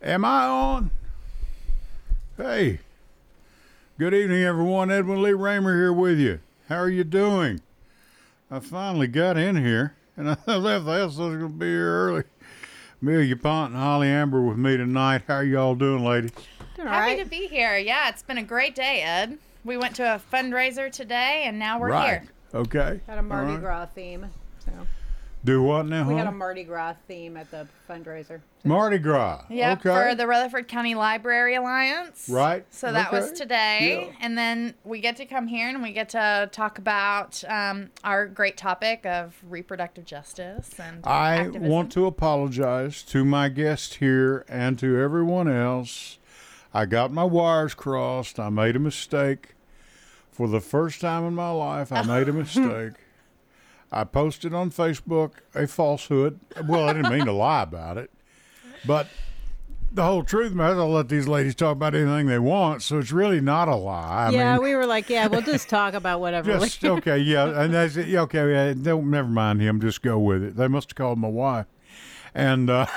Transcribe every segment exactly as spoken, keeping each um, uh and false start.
Am I on? Hey, good evening, everyone. Edwin Lee Raymer here with you. How are you doing? I finally got in here, and I left the house. I was going to be here early. Amelia Pont and Holly Amber with me tonight. How are y'all doing, ladies? Doing Happy right. to be here. Yeah, it's been a great day, Ed. We went to a fundraiser today, and now we're right. here. Okay. Had a Mardi right. Gras theme. So Do what now, we huh? had a Mardi Gras theme at the fundraiser. So. Mardi Gras. Yep, Okay. for the Rutherford County Library Alliance. Right. So that was Okay. today. Yeah. And then we get to come here and we get to talk about um, our great topic of reproductive justice and I activism. want to apologize to my guest here and to everyone else. I got my wires crossed. I made a mistake. For the first time in my life, I made a mistake. I posted on Facebook a falsehood. Well, I didn't mean to lie about it. But the whole truth matters. I'll let these ladies talk about anything they want, so it's really not a lie. I yeah, mean, we were like, yeah, we'll just talk about whatever. just, okay, yeah. And that's it. Yeah, okay, yeah, don't, never mind him. Just go with it. They must have called my wife. And, uh...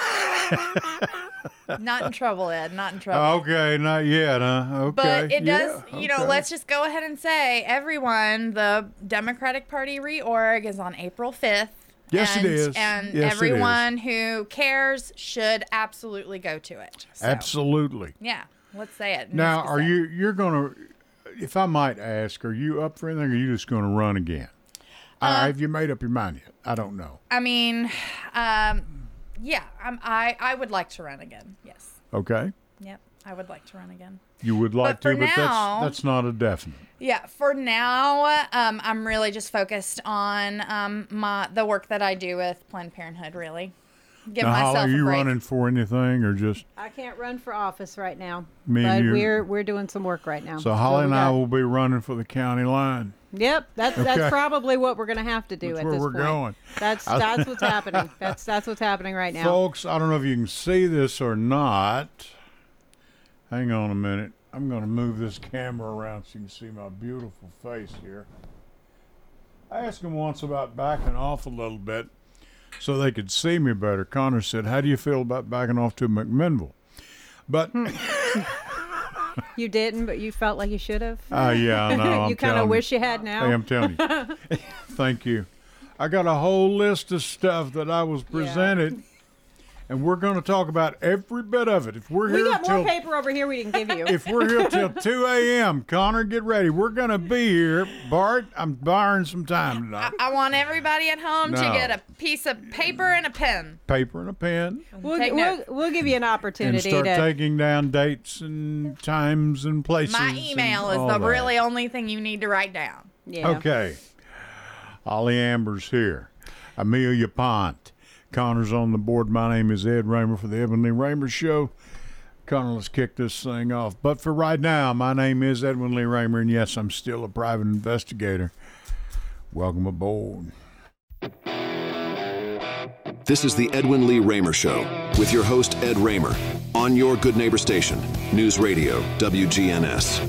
Not in trouble, Ed. Not in trouble. Okay, not yet, huh? Okay. But it does, yeah, you know, okay. let's just go ahead and say, everyone, the Democratic Party reorg is on April fifth. Yes, it and, is. And Yes, it is. everyone who cares should absolutely go to it. So, Absolutely. Yeah, let's say it. It Now, needs to are be said. you, you're going to, if I might ask, are you up for anything or are you just going to run again? Uh, have you made up your mind yet? I don't know. I mean, um, yeah, I'm, I, I would like to run again. Yes. Okay. Yep, I would like to run again. You would like But for to, but now- that's, that's not a definite. Yeah, for now, um, I'm really just focused on um, my the work that I do with Planned Parenthood, really. Give Now, myself Holly, are a you break. running for anything or just I can't run for office right now, Me and but you. we're we're doing some work right now. So That's Holly what and we I got. will be running for the county line. Yep, that's Okay. that's probably what we're gonna have to do That's at where this we're point. going. That's that's what's happening. That's that's what's happening right now. Folks, I don't know if you can see this or not. Hang on a minute. I'm going to move this camera around so you can see my beautiful face here. I asked him once about backing off a little bit so they could see me better. Connor said, how do you feel about backing off to McMinnville? But, You didn't, but you felt like you should have. uh, yeah, I know. I'm you kind telling of wish you had Hey, now. I'm telling you. Thank you. I got a whole list of stuff that I was presented, and we're going to talk about every bit of it. If we're We here got more till paper over here we didn't give you. if we're here till two a.m., Connor, get ready. We're going to be here. Bart, I'm borrowing some time tonight. I want everybody at home to No. get a piece of paper and a pen. Paper and a pen. We'll, Take we'll, note. we'll give you an And opportunity start to. taking down dates and times and places. My and email is all the that. really only thing you need to write down. yeah. Okay. Holly Amber's here. Amelia Pont. Connor's on the board. My name is Ed Raymer for the Edwin Lee Raymer Show. Connor, let's kick this thing off. But for right now, my name is Edwin Lee Raymer, and yes, I'm still a private investigator. Welcome aboard. This is the Edwin Lee Raymer Show with your host, Ed Raymer, on your Good Neighbor station, News Radio, W G N S.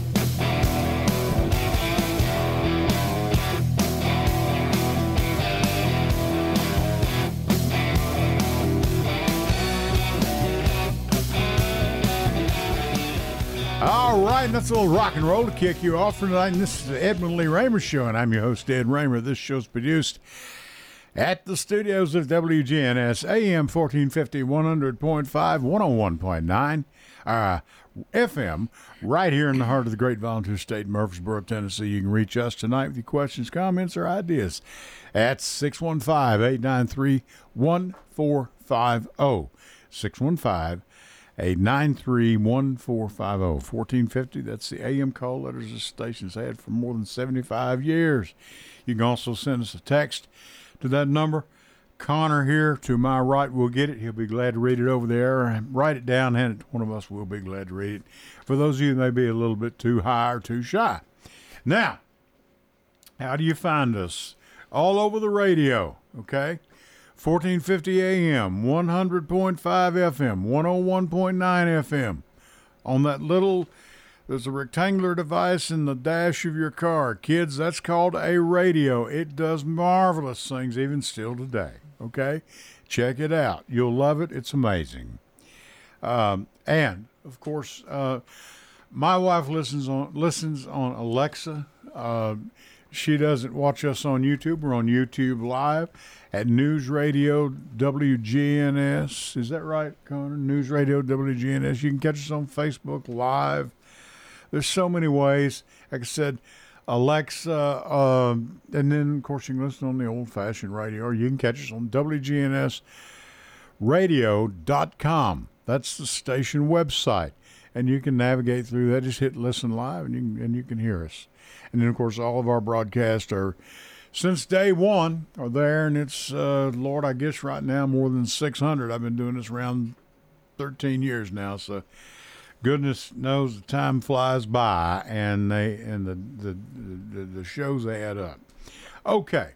All right, that's a little rock and roll to kick you off for tonight. And this is the Edwin Lee Raymer Show, and I'm your host, Ed Raymer. This show's produced at the studios of W G N S, A M fourteen fifty, one hundred point five, one oh one point nine, uh, F M, right here in the heart of the great volunteer state, Murfreesboro, Tennessee. You can reach us tonight with your questions, comments, or ideas at six one five, eight nine three, one four five zero. six one five, eight nine three, one four five zero. fourteen fifty, that's the A M call letters the station's had for more than seventy-five years. You can also send us a text to that number. Connor here to my right will get it. He'll be glad to read it over there. Write it down, hand it to one of us. We'll be glad to read it. For those of you that may be a little bit too high or too shy. Now, how do you find us? All over the radio, okay? fourteen fifty A M, one hundred point five F M, one oh one point nine F M. On that little, there's a rectangular device in the dash of your car. Kids, that's called a radio. It does marvelous things even still today, okay? Check it out. You'll love it. It's amazing. Um, and of course, uh, my wife listens on listens on Alexa. Uh, she doesn't watch us on YouTube. We're on YouTube Live at News Radio W G N S. Is that right, Connor? News Radio W G N S. You can catch us on Facebook Live. There's so many ways. Like I said, Alexa, um, and then, of course, you can listen on the old-fashioned radio, or you can catch us on W G N S radio dot com. That's the station website, and you can navigate through that. Just hit Listen Live, and you can, and you can hear us. And then, of course, all of our broadcasts are, since day one, are there, and it's, uh, Lord, I guess right now more than six hundred. I've been doing this around thirteen years now, so goodness knows the time flies by, and they and the the, the, the shows add up. Okay.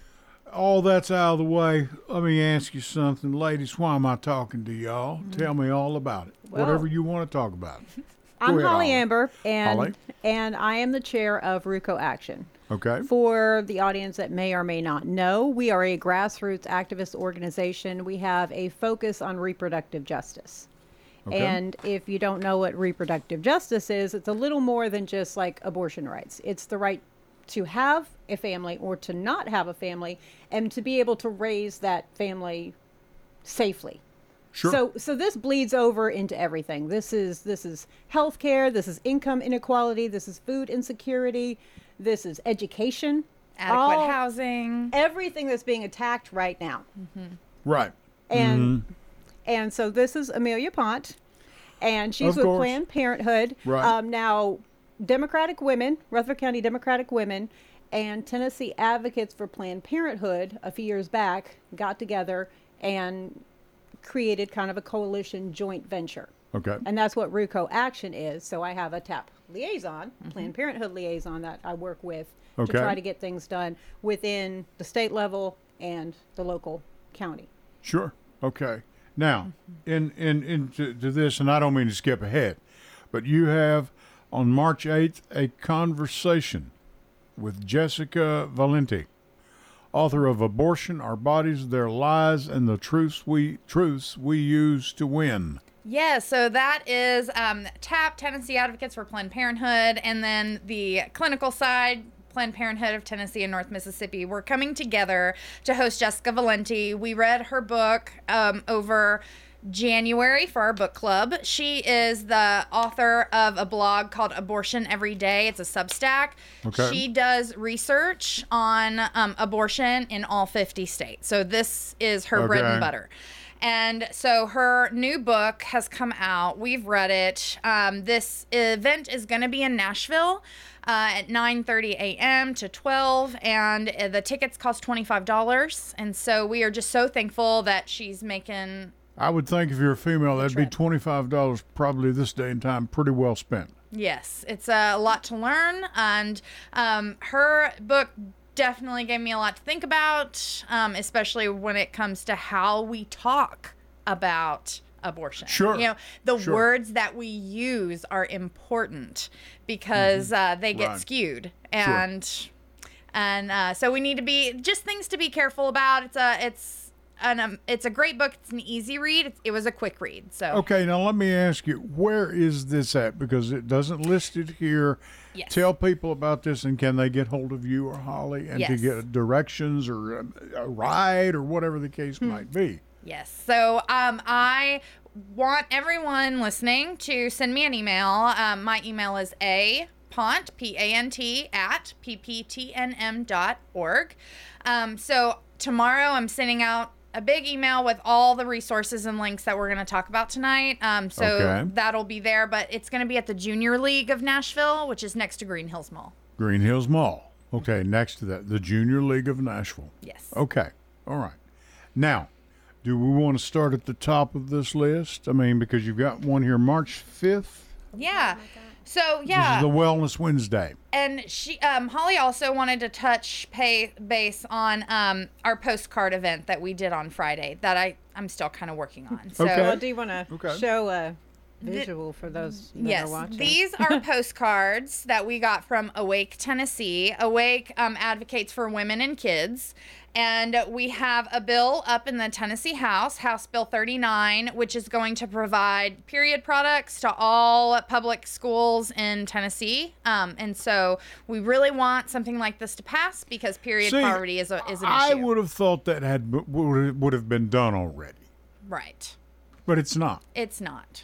All that's out of the way. Let me ask you something. Ladies, why am I talking to y'all? Mm-hmm. Tell me all about it. Well, whatever you want to talk about. I'm ahead, Holly Holly. Amber, and Holly. and I am the chair of RUCO Action. Okay. For the audience that may or may not know, we are a grassroots activist organization. We have a focus on reproductive justice. Okay. And if you don't know what reproductive justice is, it's a little more than just like abortion rights. It's the right to have a family or to not have a family, and to be able to raise that family safely. Sure. So so this bleeds over into everything. This is this is healthcare, this is income inequality, this is food insecurity, this is education, Adequate all- housing. everything that's being attacked right now. Right. And Mm-hmm. and so this is Amelia Pont, and she's Of with course. Planned Parenthood. Right. Um, now, Democratic women, Rutherford County Democratic women, and Tennessee Advocates for Planned Parenthood a few years back got together and created kind of a coalition joint venture. Okay. And that's what RUCO Action is. So I have a TAP liaison, Planned Parenthood liaison that I work with Okay. to try to get things done within the state level and the local county. Sure. Okay. Now, in in into to this, and I don't mean to skip ahead, but you have on March eighth a conversation with Jessica Valenti, author of "Abortion: Our Bodies, Their Lies, and the Truths We Truths We Use to Win." Yeah, so that is um, TAP, Tennessee Advocates for Planned Parenthood, and then the clinical side, Planned Parenthood of Tennessee and North Mississippi. We're coming together to host Jessica Valenti. We read her book um, over January for our book club. She is the author of a blog called Abortion Every Day. It's a Substack. Okay. She does research on um, abortion in all fifty states. So this is her bread Okay. and butter. And so her new book has come out. We've read it. Um, this event is going to be in Nashville uh, at nine thirty a.m. to twelve, and uh, the tickets cost twenty-five dollars. And so we are just so thankful that she's making... I would think if you're a female, that'd be trip. twenty-five dollars probably this day and time, pretty well spent. Yes, it's a lot to learn, and um, her book definitely gave me a lot to think about, um, especially when it comes to how we talk about abortion. Sure. You know, the Sure. words that we use are important because uh, they get Right. skewed, and and uh, so we need to be just things to be careful about. It's a it's. And um, it's a great book. It's an easy read. It's, it was a quick read. So Okay, now let me ask you, where is this at? Because it doesn't list it here. Yes. Tell people about this, and can they get hold of you or Holly and to Yes. get directions or a, a ride or whatever the case Hmm. might be? Yes. So um, I want everyone listening to send me an email. Um, my email is a pont, P A N T, at p p t n m dot org. Um, so tomorrow I'm sending out a big email with all the resources and links that we're going to talk about tonight. Um, so Okay. that'll be there, but it's going to be at the Junior League of Nashville, which is next to Green Hills Mall. Green Hills Mall. Okay, next to that, the Junior League of Nashville. Yes. Okay, all right. Now, do we want to start at the top of this list? I mean, because you've got one here, March fifth. Yeah. So, This yeah. is the Wellness Wednesday. And she, um, Holly also wanted to touch pay base on um, our postcard event that we did on Friday that I, I'm still kind of working on. So, Okay. Well, do you want to Okay. show a visual for those that yes, are watching? these are postcards that we got from Awake Tennessee. Awake um, advocates for women and kids. And we have a bill up in the Tennessee House, House Bill thirty-nine, which is going to provide period products to all public schools in Tennessee. Um, and so we really want something like this to pass because period See, poverty is, a, is an I issue. would have thought that had would would have been done already, Right. but it's not. It's not.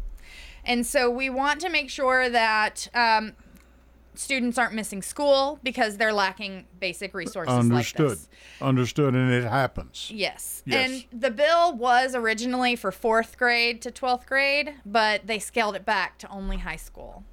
And so we want to make sure that um, students aren't missing school because they're lacking basic resources Understood. like this. Understood, and it happens. Yes. Yes. And the bill was originally for fourth grade to twelfth grade, but they scaled it back to only high school.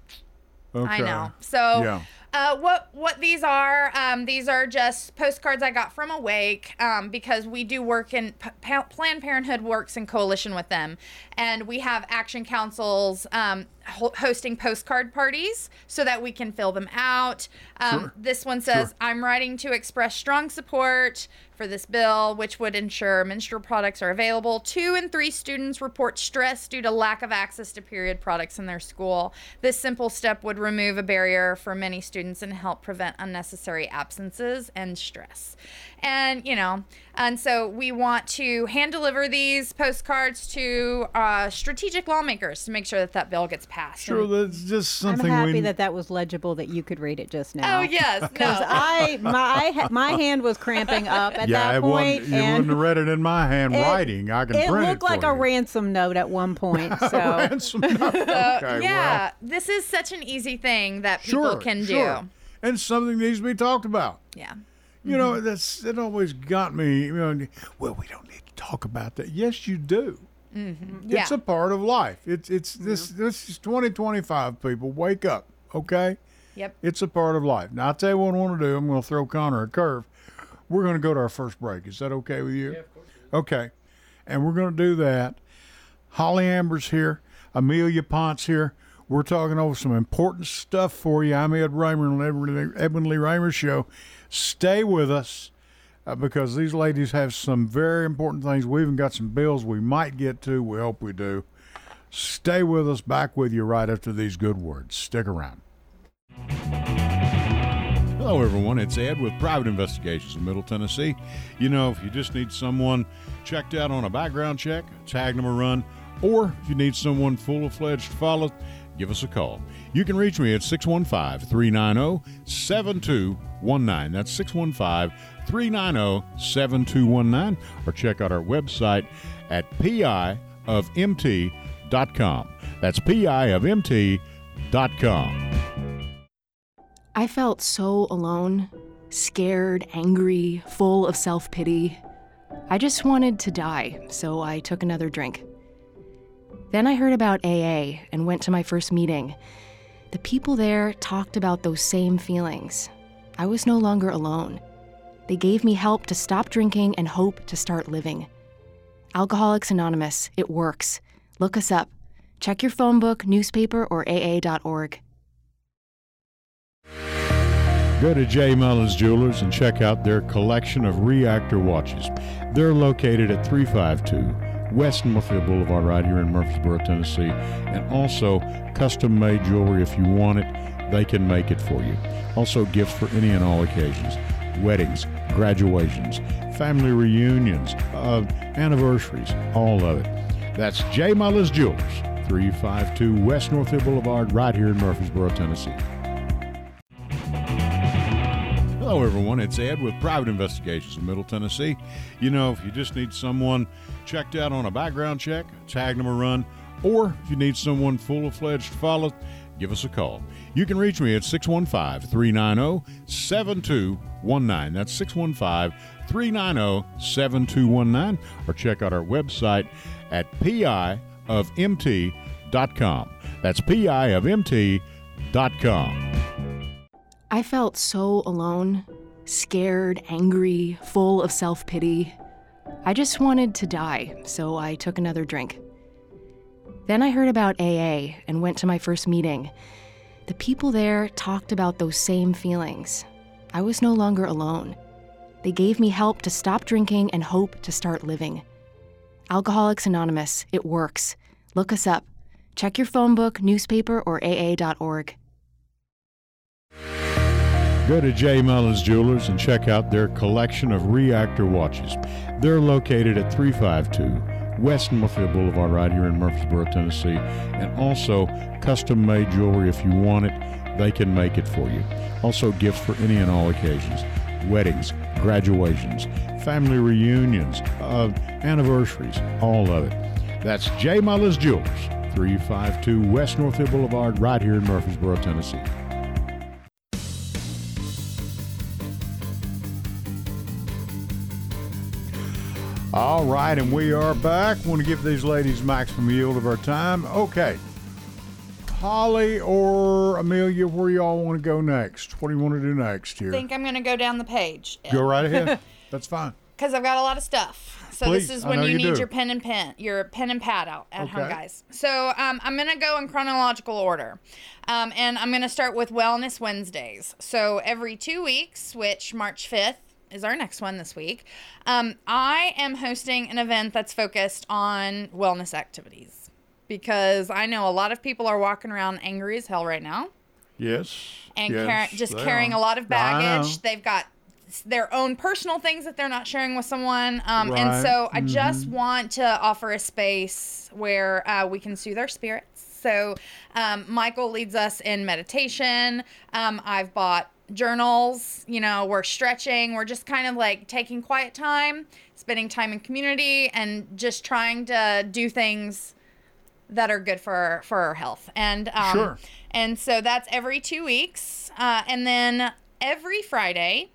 Okay. I know. So Yeah. uh, what what these are, um, these are just postcards I got from Awake um, because we do work in, P- Pa- Planned Parenthood works in coalition with them. And we have action councils um, ho- hosting postcard parties so that we can fill them out. Um, Sure. This one says, Sure. I'm writing to express strong support for this bill, which would ensure menstrual products are available. Two in three students report stress due to lack of access to period products in their school. This simple step would remove a barrier for many students and help prevent unnecessary absences and stress. And, you know, and so we want to hand deliver these postcards to uh, strategic lawmakers to make sure that that bill gets passed. Sure, And- that's just I'm something happy we. that that was legible, that you could read it just now. Oh, yes. Because No. I my my hand was cramping up at yeah, that it point, wasn't, you and wouldn't have read it in my handwriting. I can it print looked it for like you. a ransom note at one point. So Ransom note. Okay, yeah, this is such an easy thing that well, people sure, can sure. do. And something needs to be talked about. Yeah. You know, that's it always got me, you know, well, we don't need to talk about that. Yes, you do. Yeah. It's a part of life. It's it's this this is twenty twenty-five, people. Wake up, okay? Yep. It's a part of life. Now, I'll tell you what I want to do. I'm going to throw Connor a curve. We're going to go to our first break. Is that okay with you? Yeah, of course. Okay. And we're going to do that. Holly Amber's here. Amelia Ponce here. We're talking over some important stuff for you. I'm Ed Raymer on the Edwin Edwin Lee Raymer Show. Stay with us uh, because these ladies have some very important things. We even got some bills we might get to. We hope we do. Stay with us. Back with you right after these good words. Stick around. Hello, everyone. It's Ed with Private Investigations in Middle Tennessee. You know, if you just need someone checked out on a background check, tag them a run, or if you need someone full-fledged to follow, give us a call. You can reach me at six one five, three nine zero, seven two one nine. That's six one five, three nine zero, seven two one nine. Or check out our website at P I of M T dot com. That's P I of M T dot com. I felt so alone, scared, angry, full of self-pity. I just wanted to die, so I took another drink. Then I heard about A A and went to my first meeting. The people there talked about those same feelings. I was no longer alone. They gave me help to stop drinking and hope to start living. Alcoholics Anonymous, it works. Look us up. Check your phone book, newspaper, or A A dot org. Go to J. Mullins Jewelers and check out their collection of reactor watches. They're located at three fifty-two West Northfield Boulevard right here in Murfreesboro, Tennessee. And also custom-made jewelry. If you want it, they can make it for you. Also gifts for any and all occasions. Weddings, graduations, family reunions, uh, anniversaries, all of it. That's J. Mullins Jewelers, three fifty-two West Northfield Boulevard right here in Murfreesboro, Tennessee. Hello, everyone. It's Ed with Private Investigations in Middle Tennessee. You know, if you just need someone checked out on a background check, tag them a run, or if you need someone full-fledged to follow, give us a call. You can reach me at six one five, three nine zero, seven two one nine. That's six one five, three nine zero, seven two one nine. Or check out our website at P I of M T dot com. That's P I of M T dot com. I felt so alone, scared, angry, full of self-pity. I just wanted to die, so I took another drink. Then I heard about A A and went to my first meeting. The people there talked about those same feelings. I was no longer alone. They gave me help to stop drinking and hope to start living. Alcoholics Anonymous, it works. Look us up. Check your phone book, newspaper, or A A dot org. Go to J. Mullins Jewelers and check out their collection of reactor watches. They're located at three five two West Northfield Boulevard right here in Murfreesboro, Tennessee. And also custom-made jewelry. If you want it, they can make it for you. Also gifts for any and all occasions. Weddings, graduations, family reunions, uh, anniversaries, all of it. That's J. Mullins Jewelers, three five two West Northfield Boulevard right here in Murfreesboro, Tennessee. All right, and we are back. Want to give these ladies maximum yield of our time. Okay. Holly or Amelia, where y'all want to go next? What do you want to do next here? I think I'm going to go down the page. Go right ahead. That's fine. Because I've got a lot of stuff. So Please, this is I when know you you need do. your pen and pen, your pen and pad out at home, Okay. guys. So um, I'm going to go in chronological order. Um, and I'm going to start with Wellness Wednesdays. So every two weeks, which March fifth is our next one this week, um, I am hosting an event that's focused on wellness activities. Because I know a lot of people are walking around angry as hell right now. Yes. And yes, car- just they carrying are. a lot of I know. baggage. They've got their own personal things that they're not sharing with someone. Um, Right. And so I just Mm-hmm. want to offer a space where uh, we can soothe our spirits. So um, Michael leads us in meditation. Um, I've bought journals. You know, we're stretching. We're just kind of like taking quiet time, spending time in community, and just trying to do things that are good for for our health. And um, Sure. and so that's every two weeks. Uh, and then every Friday,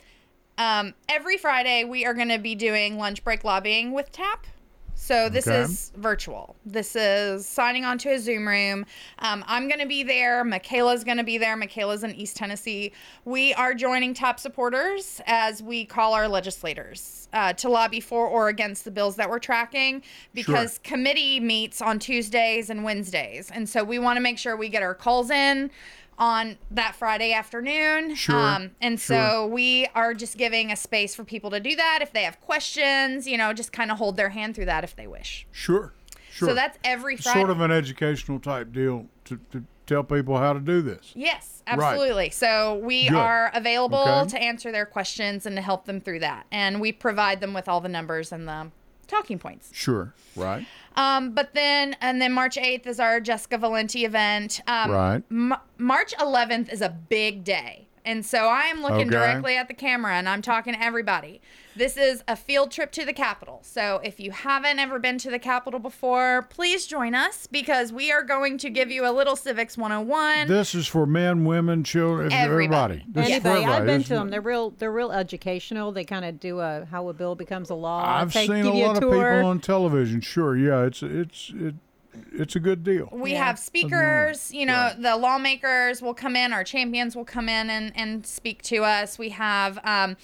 um, every Friday we are going to be doing lunch break lobbying with TAP. So this Okay. is virtual. This is signing on to a Zoom room. Um, I'm going to be there. Michaela's going to be there. Michaela's in East Tennessee. We are joining TAP supporters, as we call our legislators, uh, to lobby for or against the bills that we're tracking, because Sure. committee meets on Tuesdays and Wednesdays. And so we want to make sure we get our calls in on that Friday afternoon. Sure, Um, and sure. so we are just giving a space for people to do that. If they have questions, you know, just kind of hold their hand through that if they wish. Sure. Sure. So that's every Friday. sort of an educational type deal to, to tell people how to do this. Yes, Right. absolutely. So we Good. are available Okay. to answer their questions and to help them through that. And we provide them with all the numbers and the talking points. Sure. Right. Um, but then, and then March eighth is our Jessica Valenti event. Um, Right. M- March eleventh is a big day. And so I am looking Okay. directly at the camera and I'm talking to everybody. This is a field trip to the Capitol. So if you haven't ever been to the Capitol before, please join us, because we are going to give you a little Civics one oh one. This is for men, women, children, everybody. Everybody. This is for Anybody, I've everybody. been This to is- them. They're real. They're real educational. They kind of do a how a bill becomes a law. I've Take, seen give a you lot of tour. people on television. Sure. Yeah. It's it's it, it's a good deal. We Yeah. have speakers, you know, the lawmakers will come in, our champions will come in and, and speak to us. We have um,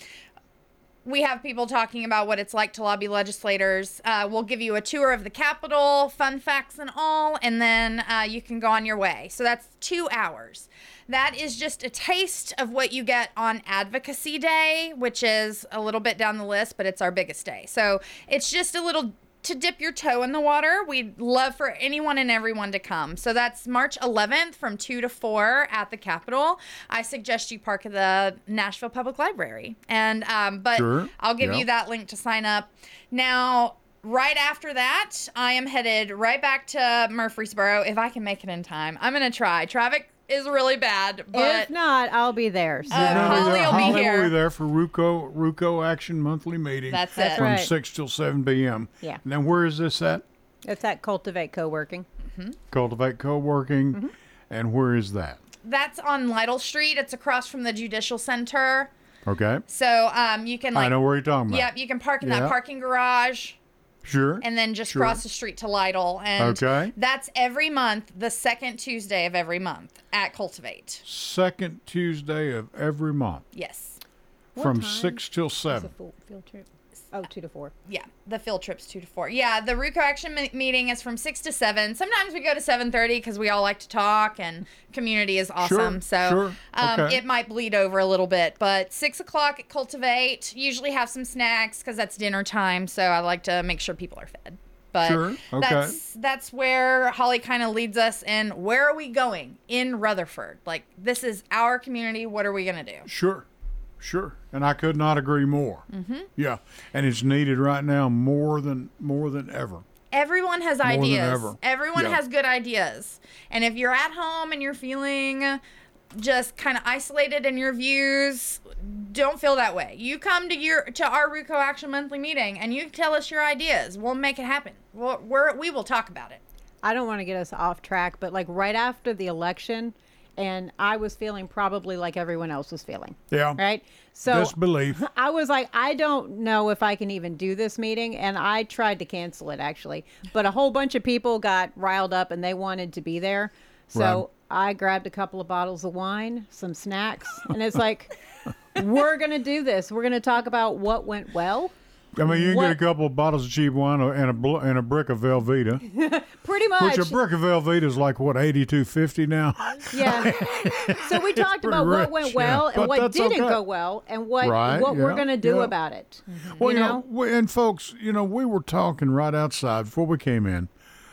we have people talking about what it's like to lobby legislators. Uh, we'll give you a tour of the Capitol, fun facts and all, and then uh, you can go on your way. So that's two hours. That is just a taste of what you get on Advocacy Day, which is a little bit down the list, but it's our biggest day. So it's just a little to dip your toe in the water. We'd love for anyone and everyone to come. So that's March eleventh from two to four at the Capitol. I suggest you park at the Nashville Public Library. And um, but Sure. I'll give Yeah. you that link to sign up. Now, right after that, I am headed right back to Murfreesboro if I can make it in time. I'm going to try. Traffic is really bad, but If not, I'll be there. So. Uh, You're gonna be Holly there- will be Holly here. will be there for RUCO RUCO Action monthly meeting. That's That's it. from right. six till seven p.m. Yeah. Now, where is this at? It's at Cultivate Co-working. Cultivate Co-working. Mm-hmm. And where is that? That's on Lytle Street. It's across from the Judicial Center. Okay. So um, you can like I know where you're talking about. Yep, you can park in Yeah. that parking garage Sure. and then just Sure. cross the street to Lytle. And Okay. that's every month, the second Tuesday of every month at Cultivate. Second Tuesday of every month Yes. from time six till It's a seven. full field trip. Oh, two to four. Yeah, the field trip's two to four. Yeah, the RUCO Action me- meeting is from six to seven. Sometimes we go to seven thirty because we all like to talk and community is awesome. so sure, Um, okay. it might bleed over a little bit, but six o'clock at Cultivate. Usually have some snacks because that's dinner time. So I like to make sure people are fed. But Sure, okay. that's that's where Holly kind of leads us in. Where are we going in Rutherford? Like, this is our community. What are we going to do? Sure, sure, and I could not agree more. Mm-hmm. Yeah, and it's needed right now more than more than ever. Everyone has More than ideas. ever. Everyone Yeah. has good ideas. And if you're at home and you're feeling just kind of isolated in your views, don't feel that way. You come to your to our RUCO Action Monthly meeting and you tell us your ideas. We'll make it happen. We'll, we're, we will talk about it. I don't want to get us off track, but like right after the election, and I was feeling probably like everyone else was feeling. Yeah, Right? So disbelief. I was like, I don't know if I can even do this meeting. And I tried to cancel it actually. But a whole bunch of people got riled up and they wanted to be there. So Right. I grabbed a couple of bottles of wine, some snacks, and it's like, we're going to do this. We're going to talk about what went well. I mean, you can What- get a couple of bottles of cheap wine and a bl- and a brick of Velveeta, Pretty much. which a brick of Velveeta is like what eighty-two fifty now. Yeah. So we talked pretty about what rich, went yeah. well and But what that's didn't okay. go well and what Right, what we're yeah, going to do yeah. about it. Well, you you know? know, we, and folks, you know, we were talking right outside before we came in.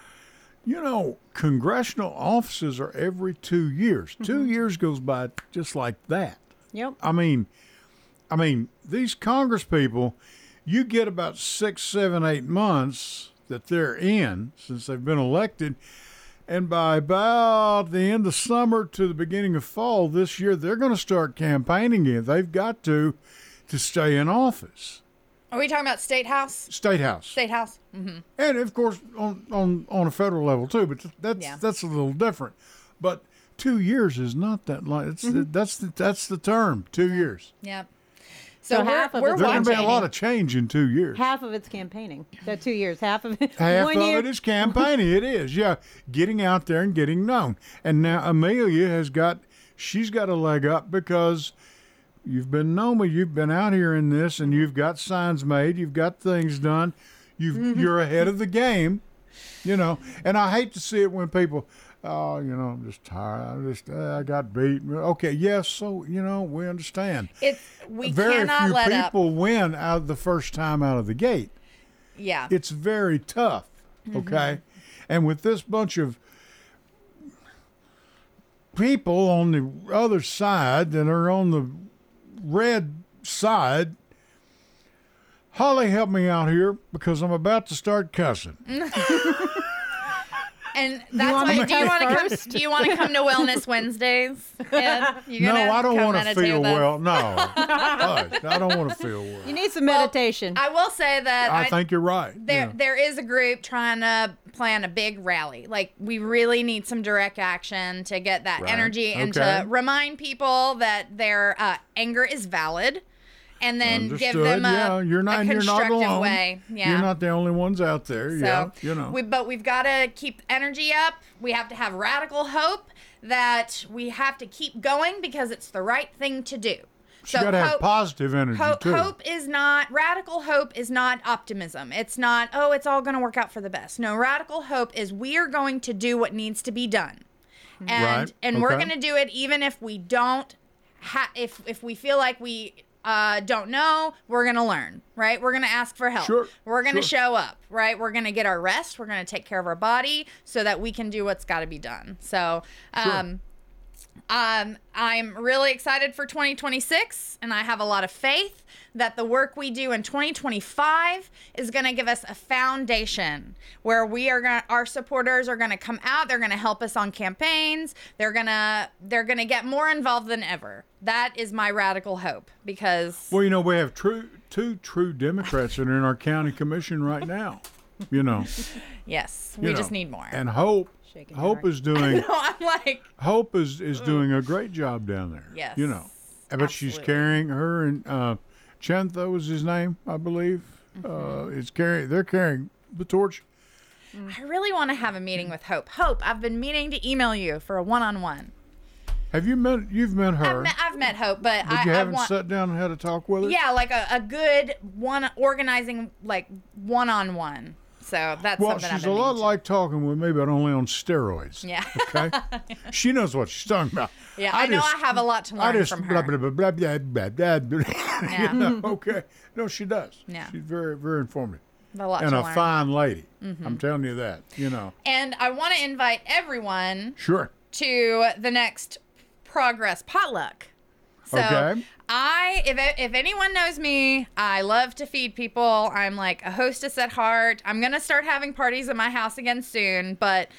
You know, congressional offices are every two years. Two years goes by just like that. Yep. I mean, I mean, these Congress people, you get about six, seven, eight months that they're in since they've been elected. And by about the end of summer to the beginning of fall this year, they're going to start campaigning again. They've got to to stay in office. Are we talking about State House? State House. State House? Mm-hmm. And of course on, on, on a federal level too, but that's Yeah. that's a little different. But two years is not that long. It's Mm-hmm. that's the, that's the term. Two years. Yep. So So, we're, half of we're it's There's going to be a watching. lot of change in two years. Half of it's campaigning. So two years. Half of it. Half one of year. it is campaigning. It is, yeah, getting out there and getting known. And now Amelia has got, she's got a leg up because you've been known, you've been out here in this, and you've got signs made, you've got things done, you've Mm-hmm. you're ahead of the game, you know. And I hate to see it when people, oh, you know, I'm just tired. I just, uh, I got beat. Okay, yes, so you know, we understand. It's we Very cannot few let up. people win out the first time out of the gate. Yeah. It's very tough, okay? And with this bunch of people on the other side that are on the red side, Holly, help me out here because I'm about to start cussing. And that's want why. me to Do you go want to come? first? Do you want to come to Wellness Wednesdays? Ed? You No, gonna I don't come want to meditate feel with us? well. No, Hush, I don't want to feel well. You need some meditation. I will say that I I, think you're right. there yeah. there is a group trying to plan a big rally. Like, we really need some direct action to get that Right. energy and Okay. to remind people that their uh, anger is valid, and then give Understood. them a, yeah, you're not, a you're not constructive alone. way. Yeah. You're not the only ones out there. So, yeah, you know. we, but we've got to keep energy up. We have to have radical hope that we have to keep going because it's the right thing to do. you got to have hope- positive energy Hope, too. hope is not radical hope is not optimism. It's not, oh, it's all going to work out for the best. No, radical hope is we are going to do what needs to be done, and Right, and we're okay. going to do it even if we don't ha- if if we feel like we uh, don't know, we're going to learn, right? We're going to ask for help. Sure, We're going to sure. show up, right? We're going to get our rest. We're going to take care of our body so that we can do what's got to be done. So, um, Um, I'm really excited for twenty twenty-six, and I have a lot of faith that the work we do in twenty twenty-five is going to give us a foundation where we are going our supporters are going to come out. They're going to help us on campaigns. They're going to they're going to get more involved than ever. That is my radical hope because Well, you know, we have true two true Democrats that are in our county commission right now. You know, yes, you we know. just need more. And Hope, Shaking Hope your is doing no, I'm like, Hope is is doing a great job down there. Yes, you know, but she's absolutely. carrying her and uh, Chantha was his name, I believe. Uh, is carrying they're carrying the torch. I really want to have a meeting with Hope. Hope, I've been meaning to email you for a one-on-one. Have you met? You've met her, I've met, I've met Hope, but, but I, you I haven't want. sat down and had a talk with her. Yeah, like a, a good one organizing like one on one. So that's Well, something I've she's been a lot meaning like talking with me, but only on steroids. to- Yeah. Okay. She knows what she's talking about. Yeah, I, know just- I have a lot to I learn just from blah, her. blah, blah, blah, blah, blah, blah, blah. Yeah. You know, okay. No, she does. Yeah. She's very, very informative. A lot and to a learn. fine lady. Mm-hmm. I'm telling you that, you know. And I want to invite everyone Sure. to the next Progress Potluck. So Okay. I, if if anyone knows me, I love to feed people. I'm like a hostess at heart. I'm gonna start having parties at my house again soon, but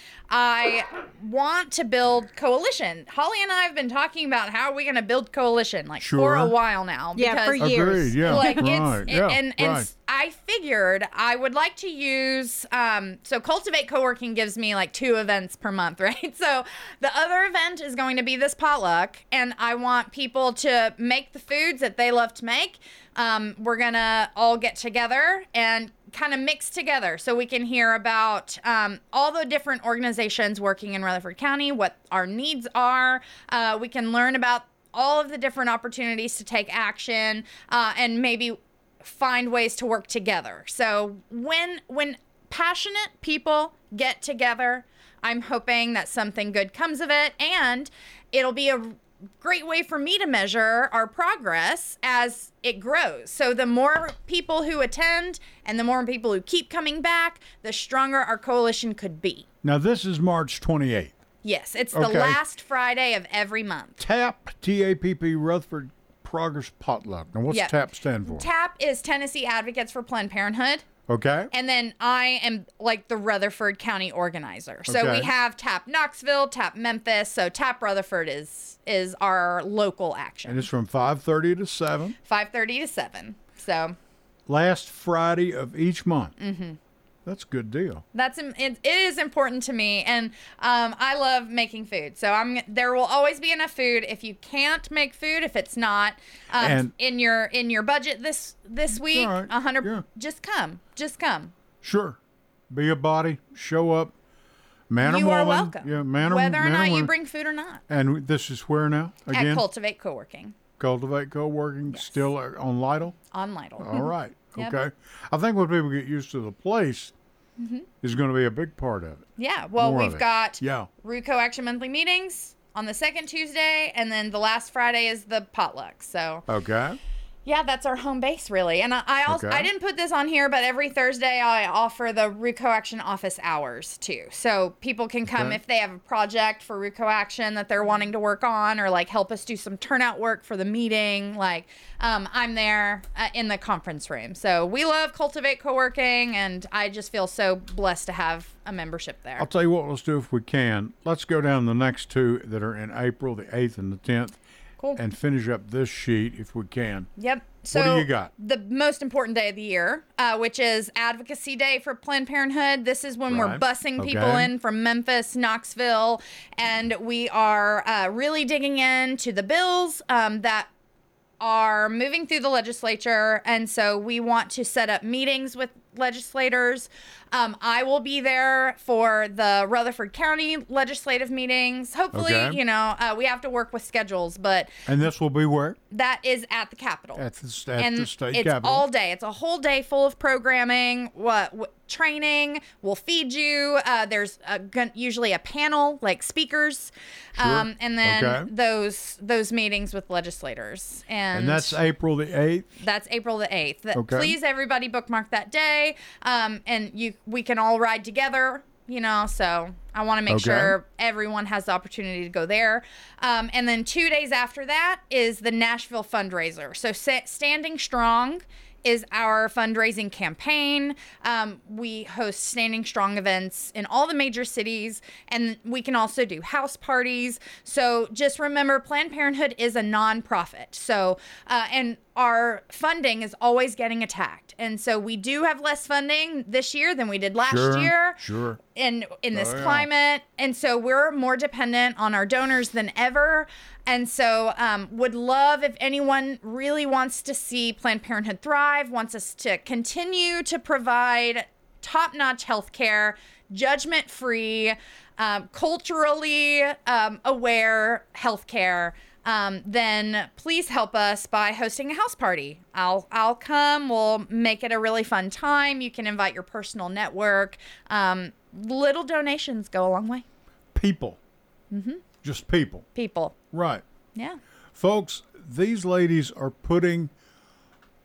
I want to build coalition. Holly and I have been talking about how are we gonna build coalition like for Sure. a while now. Yeah, because for years. Agreed, yeah. like it's right. it- yeah, and and right. s- I figured I would like to use um so Cultivate Co-working gives me like two events per month, right? So the other event is going to be this potluck, and I want people to make the foods that they love to make. Um, we're gonna all get together and kind of mix together so we can hear about um, all the different organizations working in Rutherford County, what our needs are. Uh, we can learn about all of the different opportunities to take action, uh, and maybe find ways to work together. So when when passionate people get together, I'm hoping that something good comes of it, and it'll be a great way for me to measure our progress as it grows. So the more people who attend and the more people who keep coming back, the stronger our coalition could be. Now, this is March twenty-eighth. Yes, it's the Okay. last Friday of every month. TAP, T A P P, Rutherford Progress Potluck. Now, what's Yep. TAP stand for? TAP is Tennessee Advocates for Planned Parenthood. Okay. And then I am like the Rutherford County organizer. So Okay. we have TAP Knoxville, TAP Memphis. So TAP Rutherford is is our local action. And it's from five thirty to seven, five thirty to seven. So last Friday of each month. Mm-hmm. That's a good deal. that's im- it, it is important to me, and um, I love making food. So I'm there will always be enough food. If you can't make food, if it's not um, And- in your in your budget this this week, all right. a hundred, Yeah. just come, just come. Sure. Be a body, show up, man or You woman. are welcome. Yeah, man or whether or man not you woman. bring food or not. And this is where now? Again? At Cultivate Co-working Cultivate Co-working, still uh, on Lytle? on Lytle. All right. Yep. Okay. I think when people get used to the place is going to be a big part of it. Yeah, well, More of we've it. got Yeah. RUCO Action Monthly meetings on the second Tuesday, and then the last Friday is the potluck. So, Okay. yeah, that's our home base, really. And I, I also Okay. I didn't put this on here, but every Thursday I offer the RUCO Action office hours too. So people can come Okay. if they have a project for RUCO Action that they're wanting to work on, or like help us do some turnout work for the meeting. Like um, I'm there uh, in the conference room. So we love Cultivate Co-working, and I just feel so blessed to have a membership there. I'll tell you what, let's do if we can. Let's go down the next two that are in April, the eighth and the tenth, Cool. and finish up this sheet if we can. Yep. So do you got? The most important day of the year, uh, which is Advocacy Day for Planned Parenthood. This is when we're Right. bussing people Okay. in from Memphis, Knoxville, and we are uh, really digging into the bills um, that are moving through the legislature. And so we want to set up meetings with legislators. Um, I will be there for the Rutherford County legislative meetings. Hopefully, Okay. you know, uh, we have to work with schedules, but And this will be where? that is at the Capitol. At the, st- at and the state it's capitol. all day. It's a whole day full of programming, what, what training. We'll feed you. Uh, there's a, gun- usually a panel, like speakers, um, and then Okay. those those meetings with legislators. And, and that's April the eighth. that's April the eighth. Th- Okay. Please, everybody, bookmark that day, um, and you we can all ride together. You know, so I want to make Okay. sure everyone has the opportunity to go there. Um, and then two days after that is the Nashville fundraiser. So sa- Standing Strong is our fundraising campaign. Um, we host Standing Strong events in all the major cities, and we can also do house parties. So just remember, Planned Parenthood is a nonprofit. So, uh, and our funding is always getting attacked. And so we do have less funding this year than we did last Sure, year sure. in in this Oh, yeah. climate, and so we're more dependent on our donors than ever. And so um, would love if anyone really wants to see Planned Parenthood thrive, wants us to continue to provide top-notch healthcare, judgment-free, um, culturally um, aware healthcare. Um, then please help us by hosting a house party. I'll I'll come. We'll make it a really fun time. You can invite your personal network. Um, little donations go a long way. People. Mm-hmm. Just people. People. Right. Yeah. Folks, these ladies are putting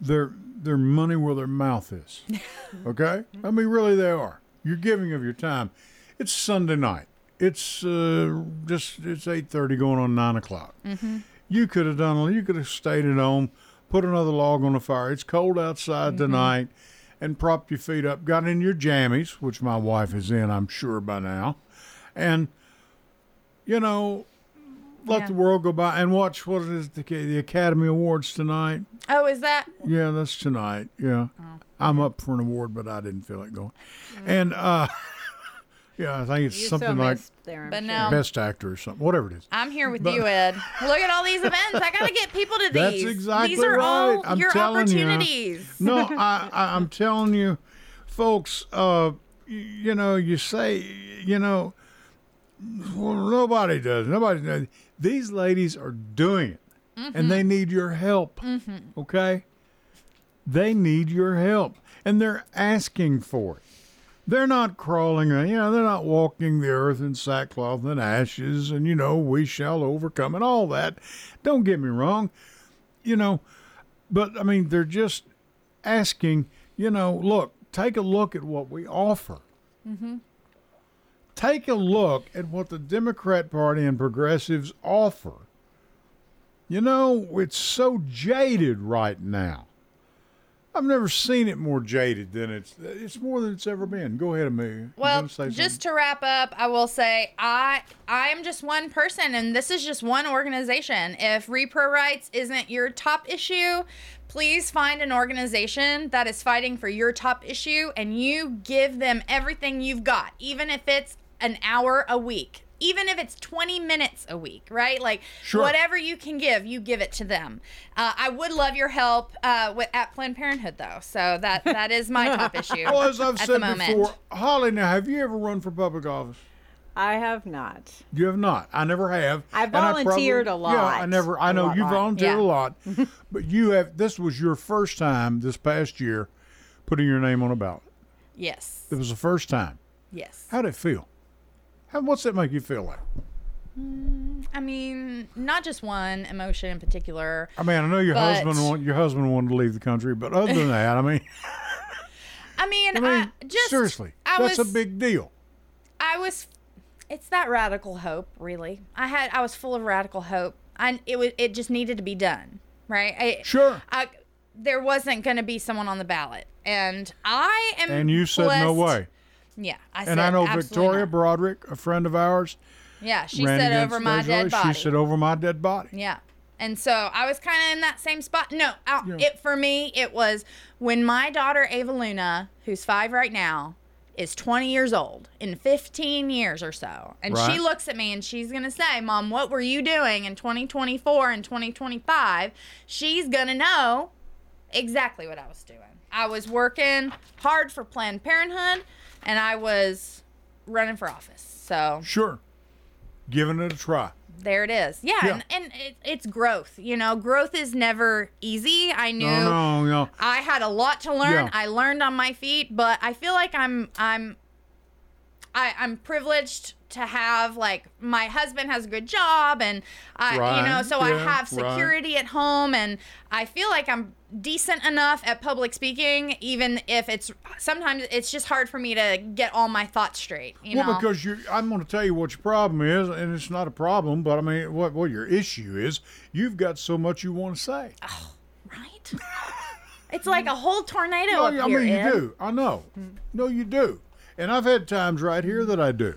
they're they're money where their mouth is. Okay? I mean, really, they are. You're giving of your time. It's Sunday night. It's uh, just it's eight thirty, going on nine o'clock. Mm-hmm. You could have done. You could have stayed at home, put another log on the fire. It's cold outside mm-hmm. tonight, and propped your feet up. Got in your jammies, which my wife is in, I'm sure by now, and you know. Let yeah. the world go by and watch what is the the Academy Awards tonight. Oh, is that? Yeah, that's tonight. Yeah, oh. I'm up for an award, but I didn't feel like going. Mm. And uh, yeah, I think it's You're something so like there, but sure. now, best actor or something, whatever it is. I'm here with but, you, Ed. Look at all these events. I got to get people to these. That's exactly these are right. all I'm your telling opportunities. You. No, I, I, I'm telling you, folks. Uh, you know, you say, you know, well, nobody does. Nobody does. These ladies are doing it, mm-hmm. and they need your help, mm-hmm. okay? They need your help, and they're asking for it. They're not crawling, you know, they're not walking the earth in sackcloth and ashes, and, you know, we shall overcome and all that. Don't get me wrong, you know, but, I mean, they're just asking, you know, look, take a look at what we offer. Mm-hmm. Take a look at what the Democrat Party and progressives offer. You know, it's so jaded right now. I've never seen it more jaded than it's it's more than it's ever been. Go ahead, Amelia. Well, just to wrap up, I will say I I am just one person, and this is just one organization. If repro rights isn't your top issue, please find an organization that is fighting for your top issue, and you give them everything you've got, even if it's an hour a week, even if it's twenty minutes a week, right? Like sure. Whatever you can give, you give it to them. Uh, I would love your help uh, with, at Planned Parenthood, though. So that that is my top issue. Well, as I've at said the moment. before, Holly, now, have you ever run for public office? I have not. You have not. I never have. I volunteered I probably, a lot. Yeah, I never. I know lot, you lot. volunteered yeah. a lot, but you have. This was your first time this past year putting your name on a ballot. Yes. It was the first time. Yes. How'd it feel? How, what's that make you feel like? Mm, I mean, not just one emotion in particular. I mean, I know your but, husband want, your husband wanted to leave the country, but other than that, I mean, I mean, I mean, I just seriously, I that's was, a big deal. I was, it's that radical hope, really. I had, I was full of radical hope. I, it was, it just needed to be done, right? I, Sure. I, there wasn't going to be someone on the ballot, and I am. And you said blessed. no way. Yeah, I and said I know absolutely Victoria not. Broderick, a friend of ours. Yeah, she ran said against over my Angela. dead body. She said over my dead body. Yeah. And so I was kind of in that same spot. No, I, Yeah. it for me, it was when my daughter Ava Luna, who's five right now, is twenty years old in fifteen years or so. And Right. she looks at me and she's going to say, Mom, what were you doing in twenty twenty-four and twenty twenty-five? She's going to know exactly what I was doing. I was working hard for Planned Parenthood, and I was running for office. So Sure. Giving it a try. there it is. Yeah, Yeah. and, and it, it's growth. You know, growth is never easy. I knew No, no, no. I had a lot to learn. Yeah. I learned on my feet, but I feel like I'm I'm I, I'm privileged to have, like, my husband has a good job, and I Right. you know, so I Yeah, have right. security at home, and I feel like I'm decent enough at public speaking, even if it's sometimes it's just hard for me to get all my thoughts straight. You Well, know, because you're, I'm going to tell you what your problem is, and it's not a problem, but I mean, what what your issue is, you've got so much you want to say. right? It's like a whole tornado No, up I here. mean, you Ed. do. I know. No, you do. And I've had times right here that I do.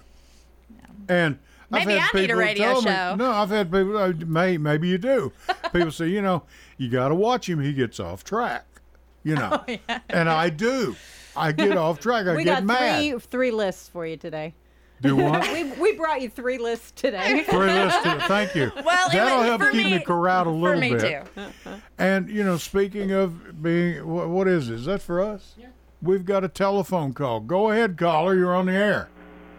And I've Maybe had I need a people radio tell show. Me, no, I've had people, uh, may, maybe you do. People say, you know, you got to watch him. He gets off track, you know. Oh, yeah. And I do. I get off track. I We get got mad. three three lists for you today. Do what? We we brought you three lists today. Three lists. to- Thank you. Well, it That'll was- help for keep me, me- corralled a little For me bit. too. And, you know, speaking of being, what, what is it? Is that for us? Yeah. We've got a telephone call. Go ahead, caller. You're on the air.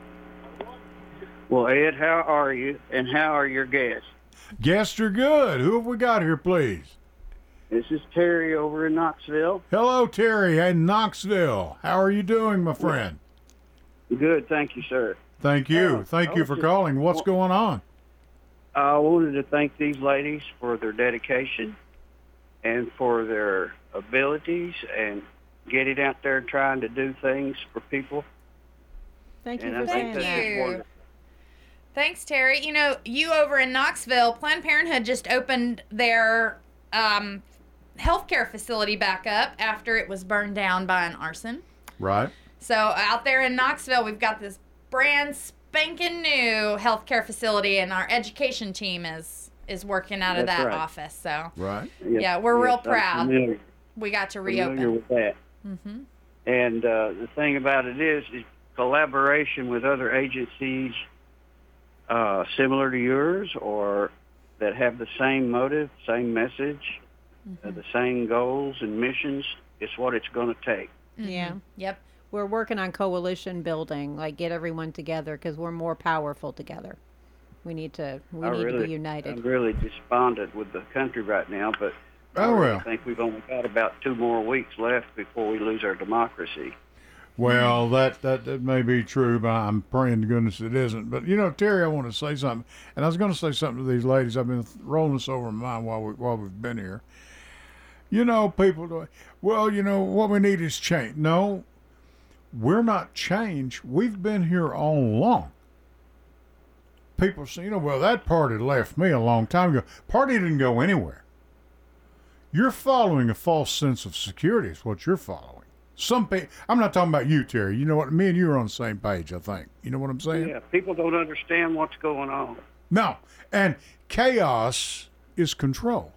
Well, Ed, how are you, and how are your guests? Guests are good. Who have we got here, please? This is Terry over in Knoxville. Hello, Terry in Knoxville. How are you doing, my friend? Good, thank you, sir. Thank you. Uh, Thank I you was for just- calling. What's going on? I wanted to thank these ladies for their dedication and for their abilities and getting out there trying to do things for people. Thank you And for I saying think Thank that's that. you. wonderful. Thanks, Terry. You know, you over in Knoxville, Planned Parenthood just opened their um, healthcare facility back up after it was burned down by an arson. Right. So out there in Knoxville, we've got this brand spanking new healthcare facility, and our education team is is working out of That's that right. office. So Right. Yes, Yeah, we're real yes, I'm proud. familiar- we got to familiar reopen. with that. Mm-hmm. And uh, the thing about it is, is collaboration with other agencies uh, similar to yours or that have the same motive, same message, uh, the same goals and missions is what it's going to take. Yeah. Yep. We're working on coalition building, like get everyone together because we're more powerful together. We need to we I need really, to be united. I'm really despondent with the country right now, but I Oh, really well. think we've only got about two more weeks left before we lose our democracy. Well, that, that, that may be true, but I'm praying to goodness it isn't. But, you know, Terry, I want to say something. And I was going to say something to these ladies. I've been rolling this over in my mind while, we, while we've been here. You know, people go, well, you know, what we need is change. No, we're not change. We've been here all along. People say, you know, well, that party left me a long time ago. Party didn't go anywhere. You're following a false sense of security is what you're following. Some people, I'm not talking about you, Terry. You know what? Me and you are on the same page, I think. You know what I'm saying? Yeah, people don't understand what's going on. No. And chaos is control.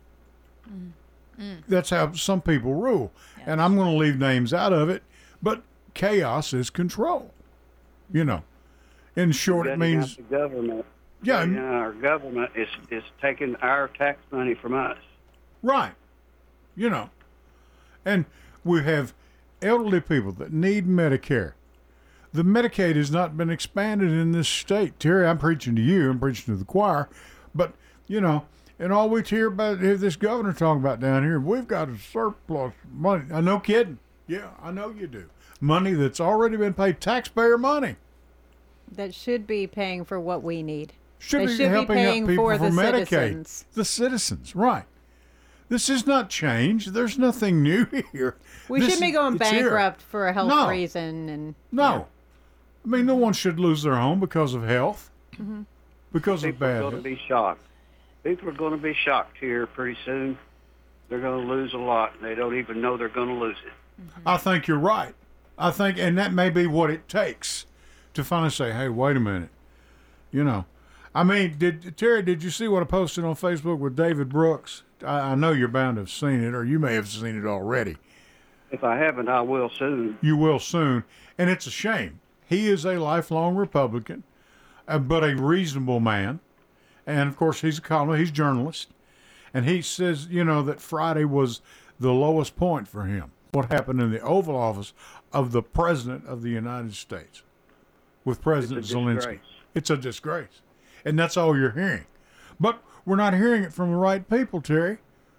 That's how some people rule. And I'm going to leave names out of it, but chaos is control. You know, in short, it Shutting means, out the government. yeah, Shutting out our government is is taking our tax money from us. right. You know, and we have elderly people that need Medicare. The Medicaid has not been expanded in this state. Terry, I'm preaching to you, I'm preaching to the choir, but, you know, and all we hear about, hear this governor talking about down here, we've got a surplus money. Uh, no kidding. Yeah, I know you do. Money that's already been paid, taxpayer money. That should be paying for what we need. Should They be should be helping out paying people for for the Medicaid. citizens. The citizens, right. This is not change. There's nothing new here. We This shouldn't be is- going it's here. bankrupt for a health No. reason and No. I mean, no one should lose their home because of health, Mm-hmm. because of People are bad going to health. be shocked. People are going to be shocked here pretty soon. They're going to lose a lot, and they don't even know they're going to lose it. I think you're right. I think, and that may be what it takes to finally say, hey, wait a minute. You know, I mean, did Terry, did you see what I posted on Facebook with David Brooks? I, I know you're bound to have seen it, or you may have seen it already. If I haven't, I will soon. You will soon. And it's a shame. He is a lifelong Republican, uh, but a reasonable man. And, of course, he's a columnist. He's a journalist. And he says, you know, that Friday was the lowest point for him. What happened in the Oval Office of the President of the United States with President It's a Zelensky. disgrace. It's a disgrace. And that's all you're hearing. But we're not hearing it from the right people, Terry.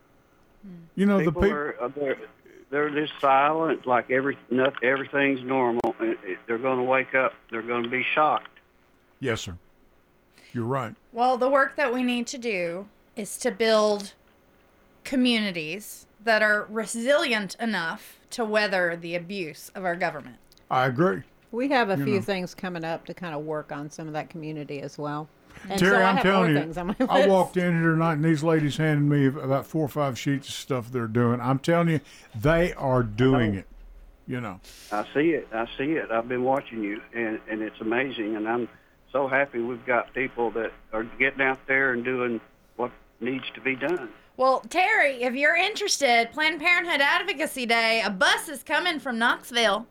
You know, People the people. are uh, they're, they're just silent, like every noth- everything's normal. And it, they're going to wake up. They're going to be shocked. Yes, sir. You're right. Well, the work that we need to do is to build communities that are resilient enough to weather the abuse of our government. I agree. we have a You few know. things coming up to kind of work on some of that community as well. And Terry, so I I'm have telling more you, things on my I list. walked in here tonight and these ladies handed me about four or five sheets of stuff they're doing. I'm telling you, they are doing it. You know. I see it. I see it. I've been watching you, and, and it's amazing. And I'm so happy we've got people that are getting out there and doing what needs to be done. Well, Terry, if you're interested, Planned Parenthood Advocacy Day, a bus is coming from Knoxville.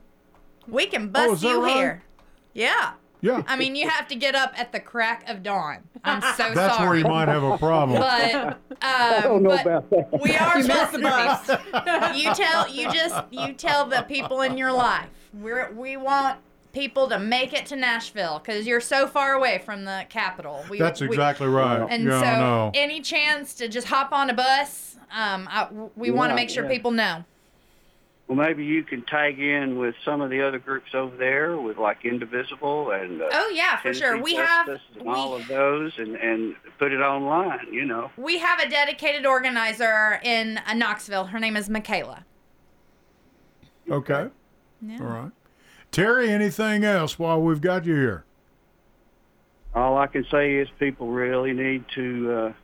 We can bus Oh, is that you right? here. Yeah. Yeah. I mean, you have to get up at the crack of dawn. I'm so That's sorry. where you might have a problem. But um, I don't know but about that. we are You missed the bus. You tell you just you tell the people in your life. We're we want people to make it to Nashville because you're so far away from the capital. We, That's we- exactly right. And yeah, so, I know. any chance to just hop on a bus, um, I, we want to Yeah, make sure yeah. people know. well, maybe you can tag in with some of the other groups over there with like Indivisible and uh, Oh yeah, for sure. Tennessee We have Justice and we, all of those, and, and put it online. You know, we have a dedicated organizer in uh, Knoxville. Her name is Michaela. Okay. Yeah. All right. Terry, anything else while we've got you here? all I can say is people really need to uh,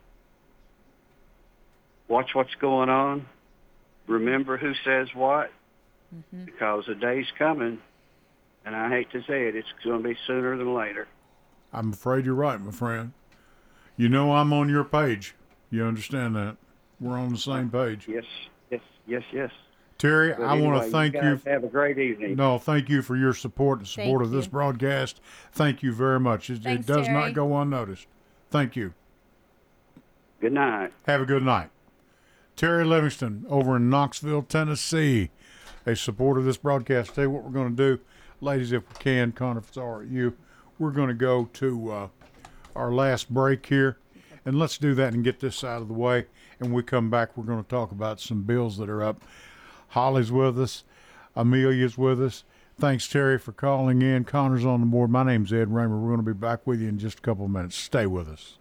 watch what's going on. Remember who says what, mm-hmm. because the day's coming, and I hate to say it, it's going to be sooner than later. I'm afraid you're right, my friend. You know I'm on your page. You understand that? We're on the same page. Yes, yes, yes, yes. Terry, but I anyway, want to thank you. you. Guys have a great evening. No, thank you for your support and support Thank of this you. broadcast. Thank you very much. It, Thanks, it does Terry. not go unnoticed. Thank you. Good night. Have a good night. Terry Livingston over in Knoxville, Tennessee, a supporter of this broadcast. Tell you what we're going to do, ladies, if we can, Connor, if it's all right with you, we're going to go to uh, our last break here, and let's do that and get this out of the way. And when we come back, we're going to talk about some bills that are up. Holly's with us. Amelia's with us. Thanks, Terry, for calling in. Connor's on the board. My name's Ed Raymer. We're going to be back with you in just a couple of minutes. Stay with us.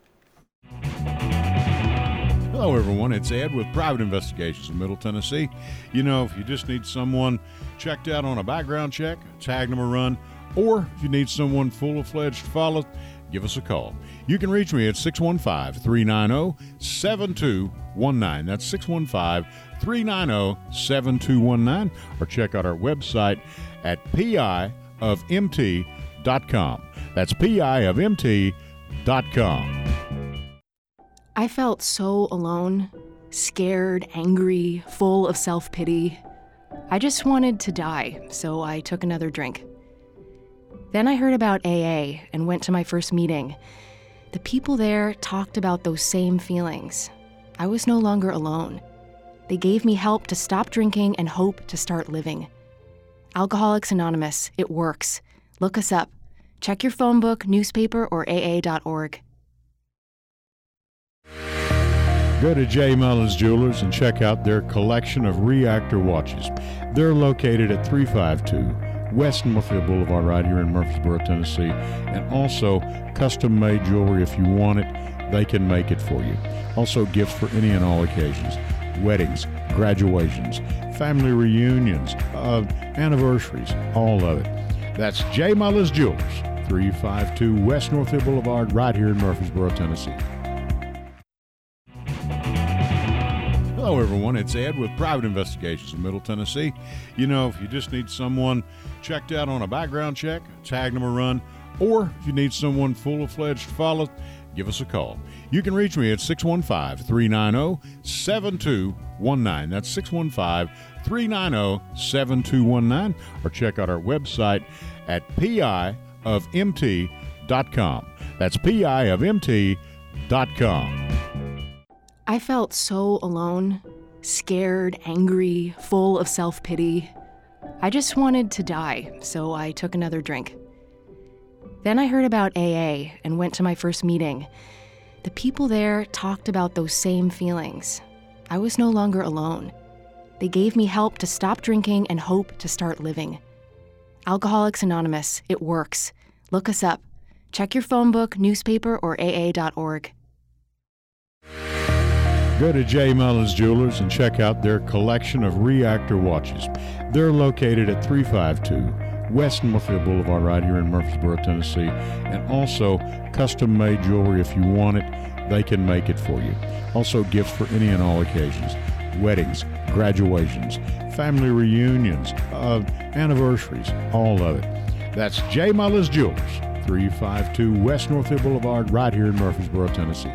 Hello, everyone. It's Ed with Private Investigations in Middle Tennessee. You know, if you just need someone checked out on a background check, a tag number run, or if you need someone full-fledged to follow, give us a call. You can reach me at six one five, three nine zero, seven two one nine. That's six one five, three nine zero, seven two one nine. Or check out our website at P I of M T dot com. That's P I of M T dot com. I felt so alone, scared, angry, full of self-pity. I just wanted to die, so I took another drink. Then I heard about A A and went to my first meeting. The people there talked about those same feelings. I was no longer alone. They gave me help to stop drinking and hope to start living. Alcoholics Anonymous, it works. Look us up. Check your phone book, newspaper, or A A dot org. Go to J. Mullins Jewelers and check out their collection of reactor watches. They're located at three five two West Northfield Boulevard right here in Murfreesboro, Tennessee. And also custom-made jewelry. If you want it, they can make it for you. Also gifts for any and all occasions. Weddings, graduations, family reunions, uh, anniversaries, all of it. That's J. Mullins Jewelers, three five two West Northfield Boulevard right here in Murfreesboro, Tennessee. Hello, everyone. It's Ed with Private Investigations in Middle Tennessee. You know, if you just need someone checked out on a background check, a tag number run, or if you need someone full-fledged to follow, give us a call. You can reach me at six one five, three nine zero, seven two one nine. That's six one five, three nine zero, seven two one nine. Or check out our website at P I of M T dot com. That's P I of M T dot com. I felt so alone, scared, angry, full of self-pity. I just wanted to die, so I took another drink. Then I heard about A A and went to my first meeting. The people there talked about those same feelings. I was no longer alone. They gave me help to stop drinking and hope to start living. Alcoholics Anonymous, it works. Look us up. Check your phone book, newspaper, or A A dot org. Go to J. Mullins Jewelers and check out their collection of reactor watches. They're located at three five two West Northfield Boulevard right here in Murfreesboro, Tennessee. And also custom-made jewelry. If you want it, they can make it for you. Also gifts for any and all occasions. Weddings, graduations, family reunions, uh, anniversaries, all of it. That's J. Mullins Jewelers, three five two West Northfield Boulevard right here in Murfreesboro, Tennessee.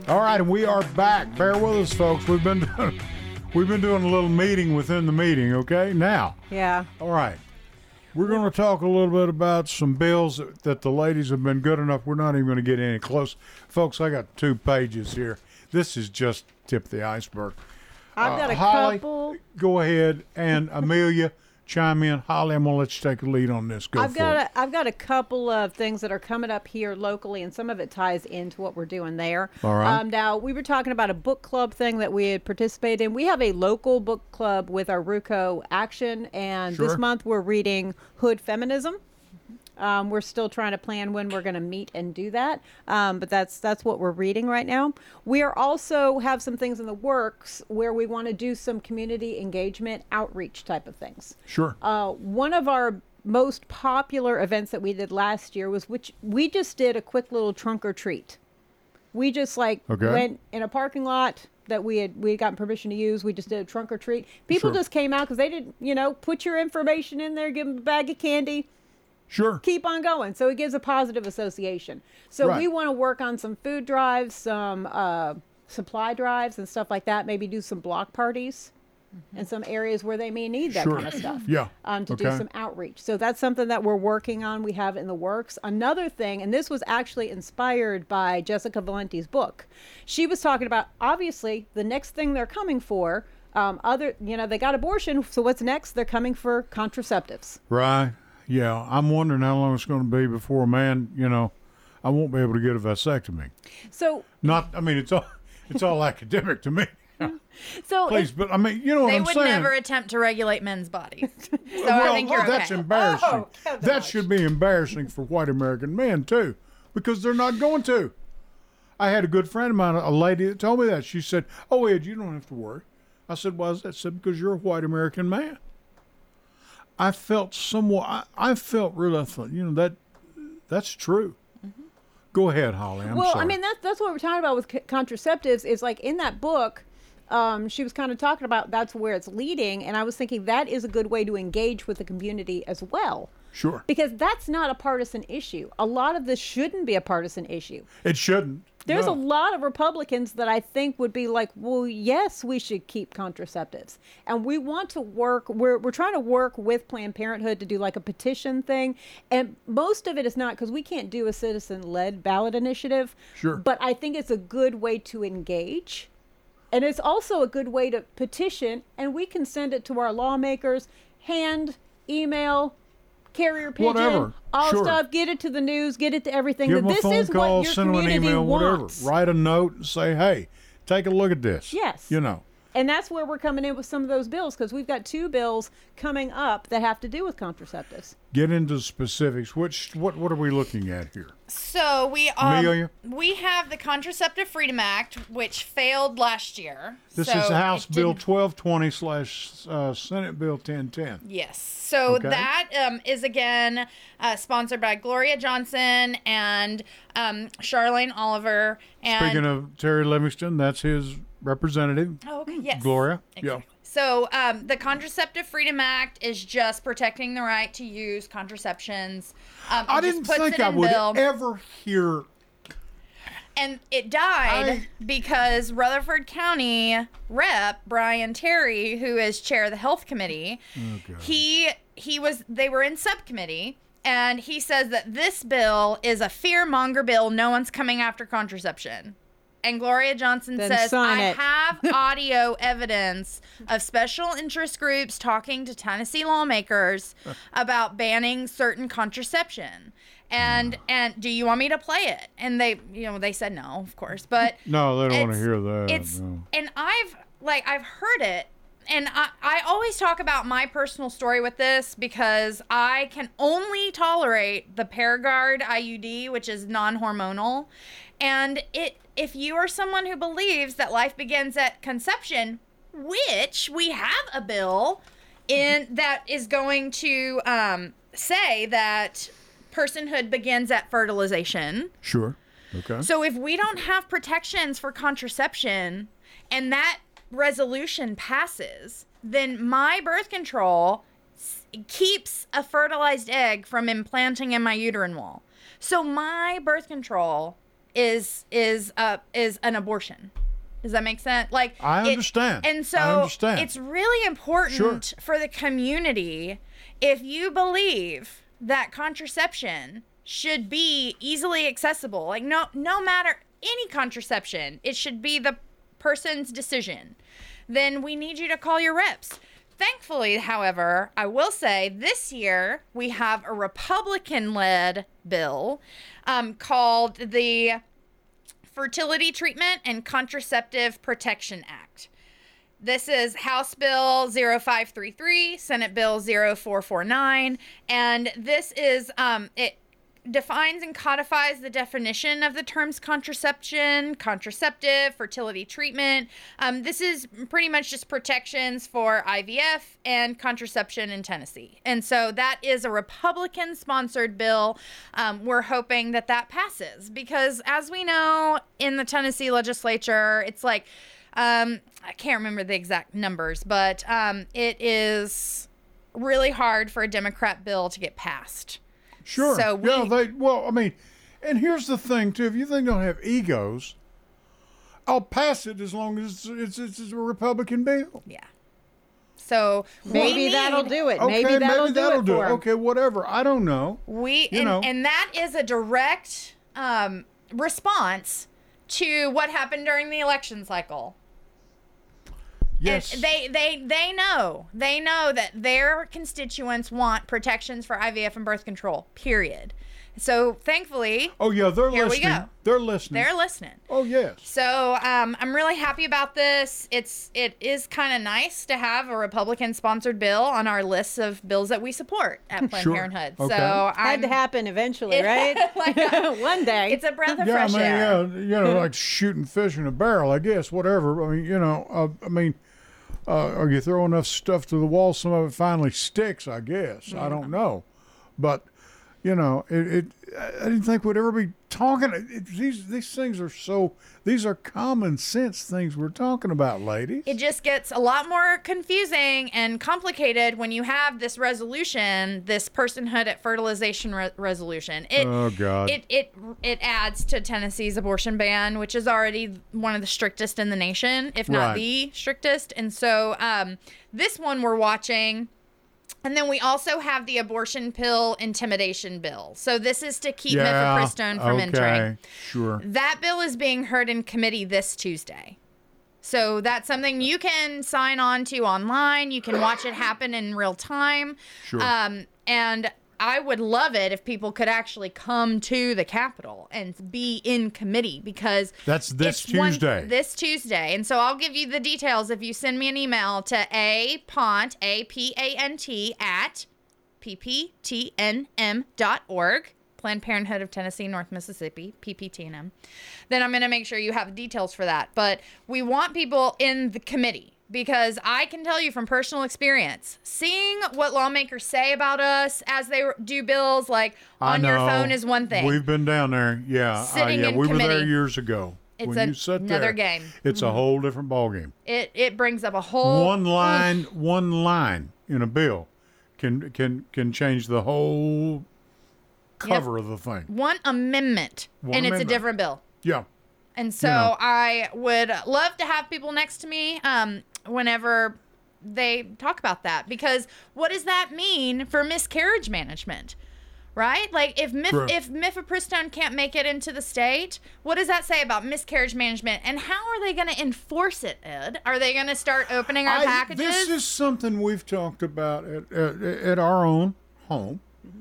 All right, and we are back. Bear with us, folks. We've been doing, we've been doing a little meeting within the meeting, okay? Now, Yeah. all right. We're going to talk a little bit about some bills that, that the ladies have been good enough. We're not even going to get any close. Folks, I got two pages here. This is just tip of the iceberg. I've Uh, got a Holly, couple. Go ahead, and Amelia, chime in. Holly, I'm going to let you take a lead on this. Go I've for got it. a, I've got a couple of things that are coming up here locally, and some of it ties into what we're doing there. All right. Um, now, we were talking about a book club thing that we had participated in. We have a local book club with our RUCO Action, and Sure. this month we're reading Hood Feminism. Um, we're still trying to plan when we're going to meet and do that, um, but that's that's what we're reading right now. We are also have some things in the works where we want to do some community engagement outreach type of things. Sure. Uh, one of our most popular events that we did last year was which we just did a quick little trunk or treat. We just like Okay. went in a parking lot that we had we had gotten permission to use. We just did a trunk or treat. People Sure. just came out because they didn't, you know, put your information in there, give them a bag of candy, Sure. keep on going. So it gives a positive association. So Right. we want to work on some food drives, some uh, supply drives and stuff like that. Maybe do some block parties in some areas where they may need that Sure. kind of stuff. Yeah. Um, to do Okay. some outreach. So that's something that we're working on. We have in the works. Another thing, and this was actually inspired by Jessica Valenti's book. She was talking about, obviously, the next thing they're coming for, um, other, you know, they got abortion. So what's next? They're coming for contraceptives. Right. Yeah. I'm wondering how long it's going to be before a man, you know, I won't be able to get a vasectomy. So, Not, I mean, it's all, it's all academic to me. so Please, but I mean, you know what They I'm would saying. never attempt to regulate men's bodies. So well, I think you're that's okay. embarrassing. Oh, Kevin that Hodge. should be embarrassing for white American men too, because they're not going to. I had a good friend of mine, a lady that told me that. She said, "Oh, Ed, you don't have to worry." I said, "Why is that?" She said, "Because you're a white American man." I felt somewhat. I, I felt really. I thought, you know, that that's true. Mm-hmm. Go ahead, Holly. I'm well, sorry. I mean, that's that's what we're talking about with c- contraceptives. Is like in that book, um, she was kind of talking about that's where it's leading, and I was thinking that is a good way to engage with the community as well. Sure. Because that's not a partisan issue. A lot of this shouldn't be a partisan issue. It shouldn't. There's No. a lot of Republicans that I think would be like, well, yes, we should keep contraceptives. And we want to work, we're, we're trying to work with Planned Parenthood to do like a petition thing. And most of it is not, because we can't do a citizen-led ballot initiative. Sure. But I think it's a good way to engage. And it's also a good way to petition, and we can send it to our lawmakers, hand, email, carrier pigeon, Whatever. all Sure. stuff, get it to the news, get it to everything. Give that them a this phone is call, what your send them an community email, wants. whatever. Write a note and say, "Hey, take a look at this." Yes. You know. And that's where we're coming in with some of those bills, because we've got two bills coming up that have to do with contraceptives. Get into specifics. Which what what are we looking at here? So we um, Amelia? we have the Contraceptive Freedom Act, which failed last year. This So is House it Bill didn't- twelve twenty slash uh, Senate Bill ten ten. Yes. So Okay. that um, is again uh, sponsored by Gloria Johnson and um, Charlene Oliver. And Speaking of Terry Livingston, that's his representative, oh, okay, yes, Gloria. Exactly. So um, the Contraceptive Freedom Act is just protecting the right to use contraceptions. Um, Yeah. I it just didn't puts think it I in would bill. ever hear. And it died I- because Rutherford County Rep Brian Terry, who is chair of the health committee, God. he he was they were in subcommittee, and he says that this bill is a fear monger bill. No one's coming after contraception. And Gloria Johnson Then says, sign I it." have audio evidence of special interest groups talking to Tennessee lawmakers about banning certain contraception. And and do you want me to play it? And they, you know, they said no, of course. But No, they don't want to it's- hear that. It's no. and I've like I've heard it, and I I always talk about my personal story with this because I can only tolerate the Paragard I U D, which is non-hormonal, and it if you are someone who believes that life begins at conception, which we have a bill in that is going to um, say that personhood begins at fertilization. Sure. Okay. So if we don't have protections for contraception and that resolution passes, then my birth control s- keeps a fertilized egg from implanting in my uterine wall. So my birth control is is uh is an abortion. Does that make sense? Like I it- understand. and so I understand. it's really important Sure. for the community, if you believe that contraception should be easily accessible, like no no matter any contraception, it should be the person's decision, then we need you to call your reps. Thankfully, however, I will say this year we have a Republican-led bill um, called the Fertility Treatment and Contraceptive Protection Act. This is House Bill zero five three three, Senate Bill zero four four nine, and this is, um, it defines and codifies the definition of the terms contraception, contraceptive, fertility treatment. Um, this is pretty much just protections for I V F and contraception in Tennessee. And so that is a Republican-sponsored bill. Um, we're hoping that that passes because, as we know, in the Tennessee legislature, it's like, um, I can't remember the exact numbers, but um, it is really hard for a Democrat bill to get passed. Sure. So we, yeah, they, well, I mean, and here's the thing, too. If you think they don't have egos, I'll pass it as long as it's, it's, it's a Republican bill. yeah. So Maybe we that'll need- do it. Okay, maybe that'll, maybe that'll do, it. For 'em. Okay, whatever. I don't know. We You and, know. and that is a direct um, response to what happened during the election cycle. Yes. And they they they know they know that their constituents want protections for I V F and birth control. Period. So thankfully, oh, yeah, they're Here we listening. go. They're listening. they're listening. oh, yes. So um, I'm really happy about this. It's it is kind of nice to have a Republican-sponsored bill on our list of bills that we support at Planned Sure. Parenthood. Okay. So Had to I'm, happen eventually, right? Like, uh, One day. it's a breath of Yeah, I fresh mean, air. yeah, you know, like shooting fish in a barrel, I guess, whatever. I mean, you know, uh, I mean, uh, or you throw enough stuff to the wall, some of it finally sticks, I guess. I don't know. But, you know, it, it I didn't think we'd ever be talking. It, these these things are so, these are common sense things we're talking about, ladies. It just gets a lot more confusing and complicated when you have this resolution, this personhood at fertilization re- resolution. It, Oh, God. It, it it adds to Tennessee's abortion ban, which is already one of the strictest in the nation, if not Right. the strictest. And so um, this one we're watching. And then we also have the abortion pill intimidation bill. So this is to keep yeah, mifepristone from okay, entering. sure. That bill is being heard in committee this Tuesday. So that's something you can sign on to online. You can watch it happen in real time. Sure. Um, and I would love it if people could actually come to the Capitol and be in committee because That's this it's one- Tuesday. this Tuesday. And so I'll give you the details if you send me an email to a pant, A P A N T, at p p t n m dot org. Planned Parenthood of Tennessee, North Mississippi, P P T N M. Then I'm going to make sure you have details for that. But we want people in the committee because I can tell you from personal experience, seeing what lawmakers say about us as they do bills, like I on your know. phone is one thing. We've been down there. Yeah. uh, Sitting yeah, in we were there committee. years ago. It's when an- you sit another there, game. It's a whole different ballgame. It it brings up a whole One line, one line in a bill can can can change the whole cover of the thing. one amendment, One and it's a amendment. different bill. Yeah. And so know. I would love to have people next to me um, whenever they talk about that, because what does that mean for miscarriage management? Right? Like if mif- True. if mifepristone can't make it into the state, what does that say about miscarriage management? And how are they going to enforce it, Ed? Are they going to start opening our I- packages? This is something we've talked about at, at, at our own home.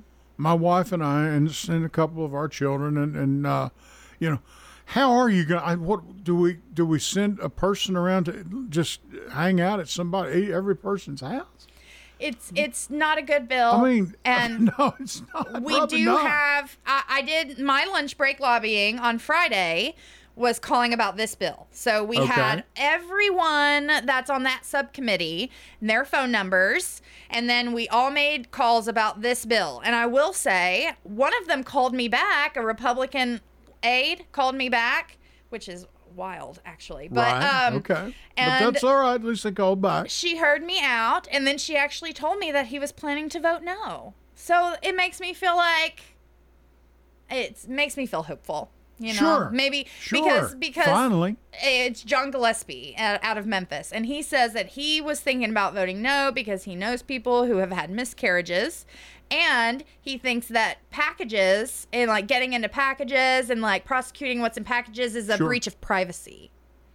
My wife and I, and, and a couple of our children, and, and uh, you know, how are you going? to What do we do? We send a person around to just hang out at somebody every person's house? It's it's not a good bill. I mean, and no, it's not. we Probably do not. have I, I did my lunch break lobbying on Friday was calling about this bill. So we Okay. had everyone that's on that subcommittee and their phone numbers, and then we all made calls about this bill. And I will say one of them called me back, a Republican aide called me back, which is wild actually. But right. um okay. and but that's all right. At least they called back. she heard me out, and then she actually told me that he was planning to vote no. So it makes me feel like it makes me feel hopeful. You know, Sure. maybe Sure. because because Finally. it's John Gillespie out out of Memphis, and he says that he was thinking about voting no because he knows people who have had miscarriages, and he thinks that packages and like getting into packages and like prosecuting what's in packages is a Sure. breach of privacy.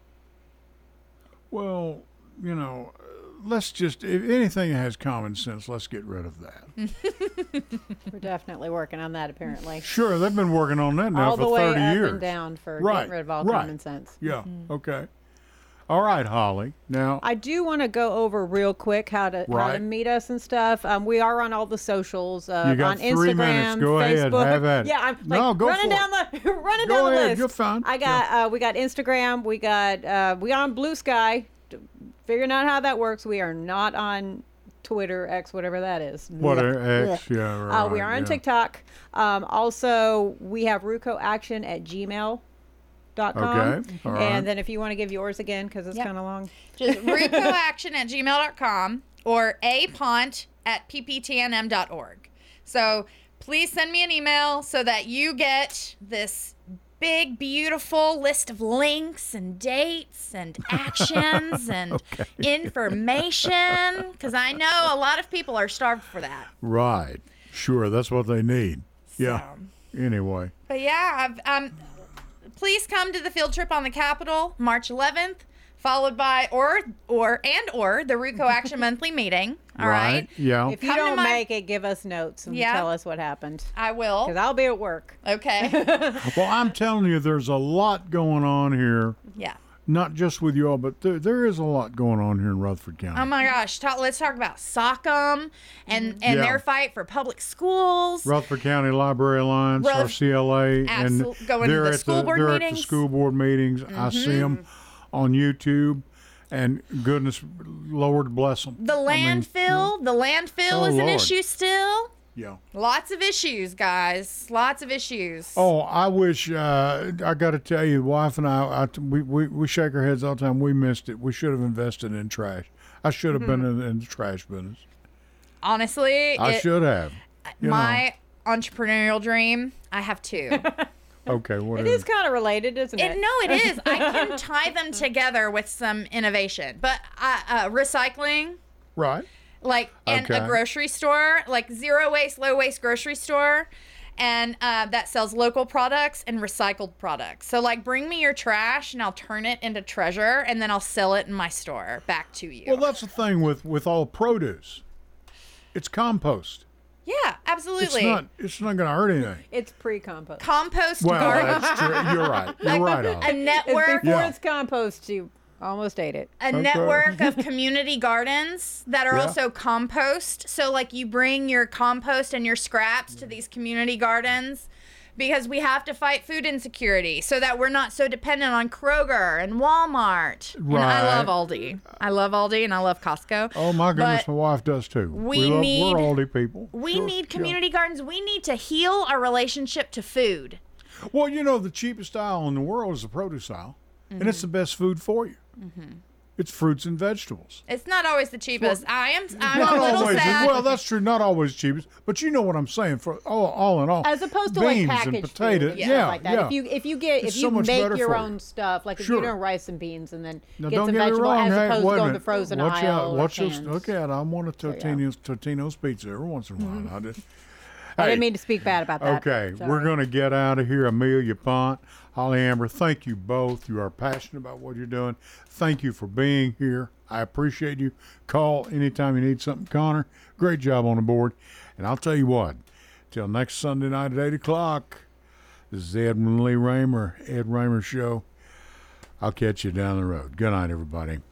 Well, you know, let's just, if anything that has common sense, let's get rid of that. We're definitely working on that, apparently. Sure, they've been working on that now all for the way thirty up years. and down for Right, getting rid of all right. common sense. Yeah, okay. All right, Holly. Now, I do want to go over real quick how to how Right. to meet us and stuff. Um, we are on all the socials. Uh, You got on three Instagram, minutes. Go ahead. Facebook. Have at it. Yeah, I'm like No, go running for down the running Go down the ahead. list. You're fine. I got uh, we got Instagram. We got uh, we on Blue Sky. Figuring out how that works. We are not on Twitter, X, whatever that is. what are X? Yeah, right. Uh, we are on yeah. TikTok. Um, also, we have ruco action at gmail dot com. Okay, all right. And then if you want to give yours again, because it's Yep. kind of long. Just rucoaction at gmail dot com or apont at p p t n m dot org. So please send me an email so that you get this big, beautiful list of links and dates and actions and information, because I know a lot of people are starved for that. Right. Sure, that's what they need. Yeah. Anyway. But yeah, I've, um, please come to the field trip on the Capitol, March eleventh, followed by or or and or the Ruco Action monthly meeting. All right. Yeah. If you Come to don't my- make it, give us notes and Yeah. tell us what happened. I will. Because I'll be at work. Okay. Well, I'm telling you, there's a lot going on here. Yeah. Not just with you all, but there, there is a lot going on here in Rutherford County. Oh my gosh! Talk, let's talk about SOCM and and Yeah. their fight for public schools. Rutherford County Library Alliance, Ruth- R C L A, Absolute- and going to they're the at school the, board they're at the meetings. school board meetings. I see them on YouTube, and goodness, Lord bless them. The landfill, the landfill Oh, is an Lord. issue still. Yeah. Lots of issues, guys. Lots of issues. Oh, I wish, uh, I got to tell you, wife and I, I we, we, we shake our heads all the time. We missed it. We should have invested in trash. I should have been in, in the trash business. Honestly, I it- should have. You my entrepreneurial dream. I have two. know. Okay, what It is kind of related, isn't it? It, no, it is. I can tie them together with some innovation. But uh, uh, recycling, Right. like and Okay. a grocery store, like zero waste, low waste grocery store, and uh, that sells local products and recycled products. So like, bring me your trash, and I'll turn it into treasure, and then I'll sell it in my store back to you. Well, that's the thing with, with all produce. It's compost. yeah, absolutely. It's not. It's not going to hurt anything. It's pre-compost. Compost Well, garden, that's true. You're right. You're right. a Ollie. network. It's before Yeah. it's compost, you almost ate it. a Okay. network of community gardens that are Yeah. also compost. So like you bring your compost and your scraps to these community gardens because we have to fight food insecurity so that we're not so dependent on Kroger and Walmart. And I Right. love Aldi. I love Aldi and I love Costco. Oh my goodness, But my wife does too. we love, need- we're Aldi people. we Sure, need yeah. community gardens. We need to heal our relationship to food. Well, you know, the cheapest aisle in the world is the produce aisle, and it's the best food for you. It's fruits and vegetables. It's not always the cheapest. I am I'm Not a little always. sad. Well, that's true. Not always cheapest, but you know what I'm saying. For all, all in all, As opposed to beans like packaged and potatoes. food, Yeah, and stuff like that. yeah. If you if you get It's if so you much make better your for own you. stuff, like if Sure. you do rice and beans and then Now, get don't some get me vegetable wrong. as Hey, opposed wait to a going to minute. frozen Watch aisle out. or Watch this. cans. Look at. I want a yeah. Totino's, Totino's pizza every once in a while. I did. I Hey, didn't mean to speak bad about that. Okay, Sorry. we're going to get out of here. Amelia Pont, Holly Amber, thank you both. You are passionate about what you're doing. Thank you for being here. I appreciate you. Call anytime you need something, Connor. Great job on the board. And I'll tell you what, till next Sunday night at eight o'clock, this is the Edwin Lee Raymer, Ed Raymer Show. I'll catch you down the road. Good night, everybody.